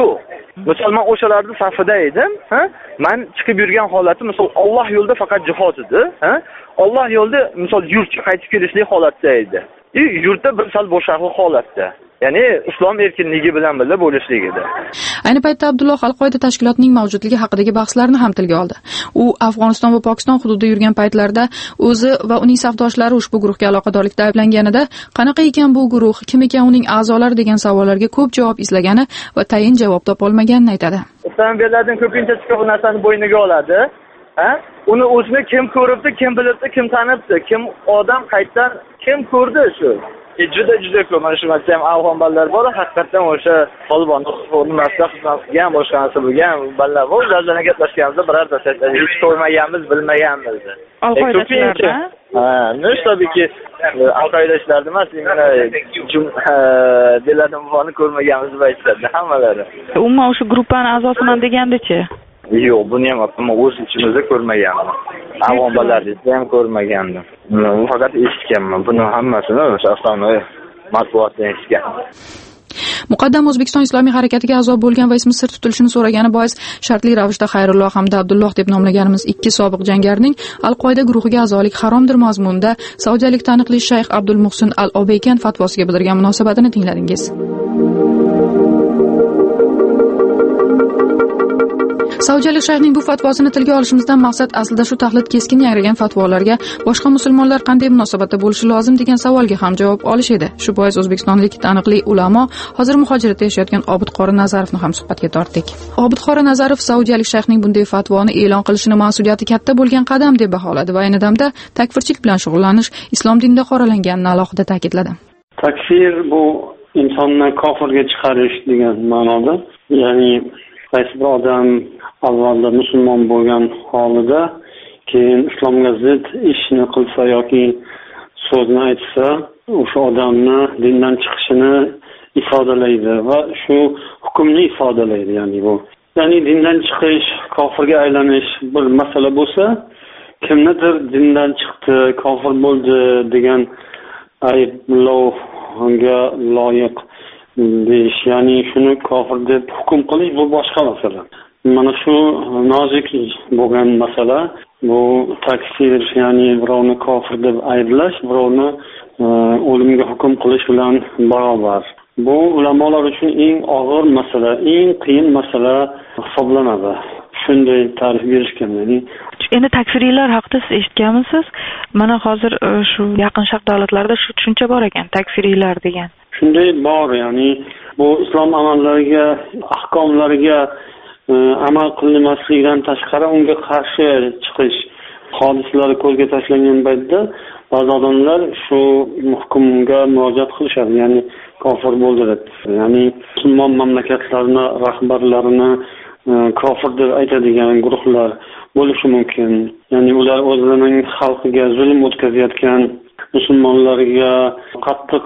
Misol men o'shalarning safida edim, ha? Men chiqib yurgan holatim misol Alloh yo'lida faqat jihod edi, ha? Alloh yo'lida misol yurtga qaytib kelishlik holatda edi. И yurtda bir sal bo'shaqlik holatda. Ya'ni islom erkinligi bilan birga bo'lishlik edi. Ayni paytda Abdulloh Al-Qoida tashkilotining mavjudligi haqidagi bahslarni ham tilga oldi. U Afg'oniston va Pokiston hududida yurgan paytlarida o'zi va uning safdoshlari ushbu guruhga aloqadorlikda ayblanganida, qanaqa ekan bu guruh, kim ekan uning a'zolari degan savollarga ko'p javob izlagani va tayin javob topa-olmaganini aytadi. Avtomobillardan ko'pincha chiqib bu narsani bo'yniga oladi. Ha? Uni o'zini kim ko'ribdi, kim bilibdi, kim tanibdi, kim odam qaytdan kim ko'rdi shu. E, juda juda ko'p mana shu marta ham afg'on bolalar bor, haqiqatan o'sha Tolibon xizmatida xizmat qilgan, boshqa narsa bo'lgan bolalar bor. Ulardan gaplashganimizda birortasi aytadi, hech ko'rmaganmiz, bilmaganmiz. Al-Qoidachilarda? Ha, nima tabiiyki Al-Qoidachilarda emas, deladan buni ko'rmaganmiz deb aytadi hammalari. Umuman o'sha guruhning a'zosiman degandichi? Yo'q, buni ham men o'z ichimizda ko'rmaganman. Afg'on bolalarida ham ko'rmagandim. Men faqat eshitganman. Buni hammasini o'sha asosiy matbuotdan eshitganman. Muqaddam O'zbekiston Islomiy harakatiga a'zo bo'lgan va ismi sir tutilishini so'ragani bois shartli ravishda Xayrulloh hamda Abdulloh deb nomlaganimiz ikki sobiq jangarining Al-Qoida guruhiga a'zolik haromdir mazmunida saudiyalik taniqli shayx Abdul Muhsin Al-Obeykan fatvosiga bildirgan munosabatini tingladingiz. Saudiyalik shayxning bu fatvosini tilga olishimizdan maqsad aslida shu taxlit keskin yangragan fatvolarga boshqa musulmonlar qanday munosabatda bo'lishi lozim degan savolga ham javob olish edi. Shu bois o'zbekistonlik taniqli ulamo, hozir muhojiratda yashayotgan Obid Qori Nazarovni ham suhbatga tortdik. Obid Qori Nazarov saudiyalik shayxning bunday fatvoni e'lon qilishini mas'uliyati katta bo'lgan qadam deb baholadi va ayni damda takfirchilik bilan shug'ullanish islom dinida qoralanganini alohida ta'kidladi. Takfir bu insonni kofirga chiqarish degan ma'noda, ya'ni qaysi bir odam avvalda musulmon bo'lgan holida keyin islomga zid ishni qilsa yoki so'zni aytsa, o'sha odamni dindan chiqishini ifodalaydi va shu hukmni ifodalaydi. Ya'ni bu, ya'ni dindan chiqish, kofirga aylanish bir masala bo'lsa, kimnidir dindan chiqdi, kofir bo'ldi degan ayblovga loyiq deyish, ya'ni shuni kofir deb hukm qilish bu boshqa masala. Mana shu nozik bo'lgan masala bu takfir, ya'ni birovni kofir deb ayblash, birovni o'limga hukm qilish bilan barobar. Bu ulamolar uchun eng og'ir masala, eng qiyin masala hisoblanadi. Shunday ta'rif berishgan. Ya'ni endi takfiriylar haqida siz eshitganmisiz? Mana hozir shu yaqin sharq davlatlarida shu tushuncha bor ekan, takfiriylar degan. Shunday bor, ya'ni bu islom amallariga, ahkomlariga amal qilinmasligidan tashqari unga qarshi chiqish hodisalari ko'zga tashlangan paytda ba'zi odamlar shu hukmga murojaat qilishadi, ya'ni kofir bo'ldi deb. Ya'ni musulmon mamlakatlarning rahbarlarini kofir deb aytadigan guruhlar bo'lishi mumkin. Ya'ni ular o'zlarining xalqiga zulm o'tkazayotgan, musulmonlarga qattiq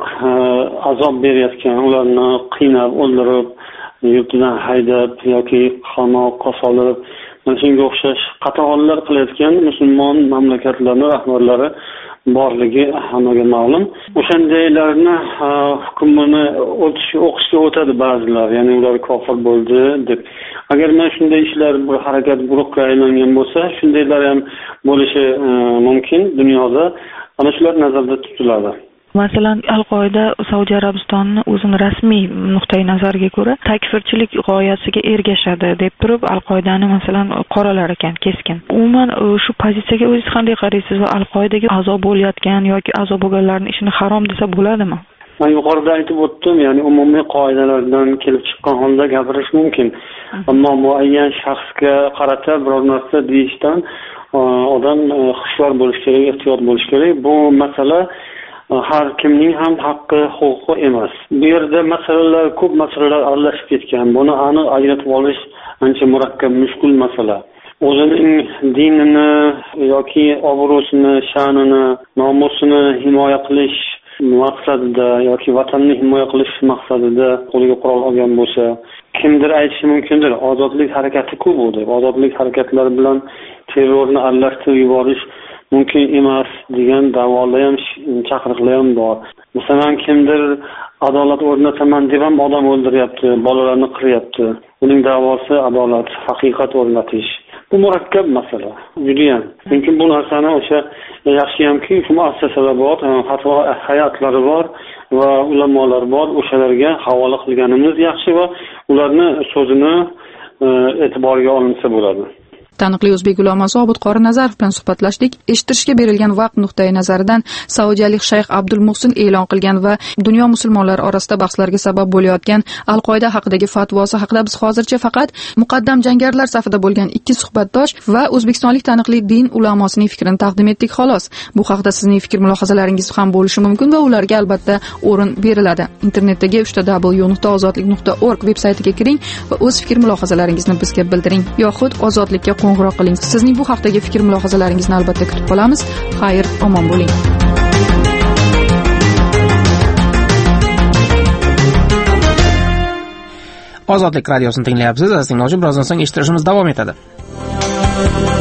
azob berayotgan, ularni qiynab, o'ldirib, yurtidan haydab yoki qamoqqa solib, mana shunga o'xshash qatag'onlar qilayotgan musulmon mamlakatlarning rahbarlari borligi hammaga ma'lum. O'shandaylarni hukmini o'tish o'qishga o'tadi ba'zilar, ya'ni ular kofir bo'ldi deb. Agar mana shunday ishlar bir harakat guruhga aylangan bo'lsa, shundaylar ham bo'lishi mumkin dunyoda. Ana shular nazarda tutiladi. Masalan, Al-Qoida Saudiya Arabistonni o'zining rasmiy nuqtai nazariga ko'ra takfirchilik g'oyasiga ergashadi deb turib, Al-Qoidani masalan qoralar ekan keskin. Umuman shu pozitsiyaga o'zingiz qanday qaraysiz va Al-Qoidaga a'zo bo'layotgan yoki a'zo bo'lganlarning ishini harom desa bo'ladimi? Men yuqorida aytib o'tdim, ya'ni umumiy qoidalardan kelib chiqqan holda gapirish mumkin. Ammo muayyan shaxsga qarata biror narsa deyishdan odam hushyor bo'lish kerak, ehtiyot bo'lish kerak. Bu masala har kimning ham haqqi, huquqi emas. Bu yerda masalalar, ko'p masalalar aralashib ketgan. Buni aniq ajratib olish ancha murakkab, mushkul masala. O'zining dinini yoki obro'sini, sha'nini, nomusini himoya qilish maqsadida yoki vatanni himoya qilish maqsadida qo'liga qurol olgan bo'lsa, kimdir aytishi mumkindir, ozodlik harakati-ku bu deb. Ozodlik harakatlari bilan terrorni aralashtirib yuborish mumkin emas degan da'volar ham, chaqiriqlar ham bor. Masalan, kimdir adolat o'rnataman deb ham odam o'ldiryapti, bolalarni qiryapti. Uning da'vosi adolat, haqiqat o'rnatish. Bu murakkab masala, judayam. Lekin bu narsani o'sha yaxshiyamki, shu muassasalar bor, hatto hayotlari bor va ulamolar bor, o'shalarga havola qilganimiz yaxshi va ularni so'zini e'tiborga olinsa bo'ladi. Taniqli o'zbek ulamosi Obid Qori Nazarov bilan suhbatlashdik. Eshittirishga berilgan vaqt nuqtai nazaridan saudiyalik shayx Abdul Muhsin e'lon qilgan va dunyo musulmonlari orasida bahslarga sabab bo'layotgan Al-Qoida haqidagi fatvosi haqida biz hozircha faqat muqaddam jangarilar safida bo'lgan ikki suhbatdosh va o'zbekistonlik taniqli din ulamosining fikrini taqdim etdik xolos. Bu haqida sizning fikr mulohazalaringiz ham bo'lishi mumkin va ularga albatta o'rin beriladi. Internetdagi w w w nuqta ozodlik nuqta org veb-saytiga kiring va o'z fikr mulohazalaringizni bizga bildiring yoxud ozodlikka qo'ng'iroq qiling. Sizning bu haqdagi fikr mulohazalaringizni albatta kutib qolamiz. Xayr, omon bo'ling. Ozodlik radiosini tinglayapsiz. Aziz tinglovchi, birozdan so'ng eshittirishimiz davom etadi.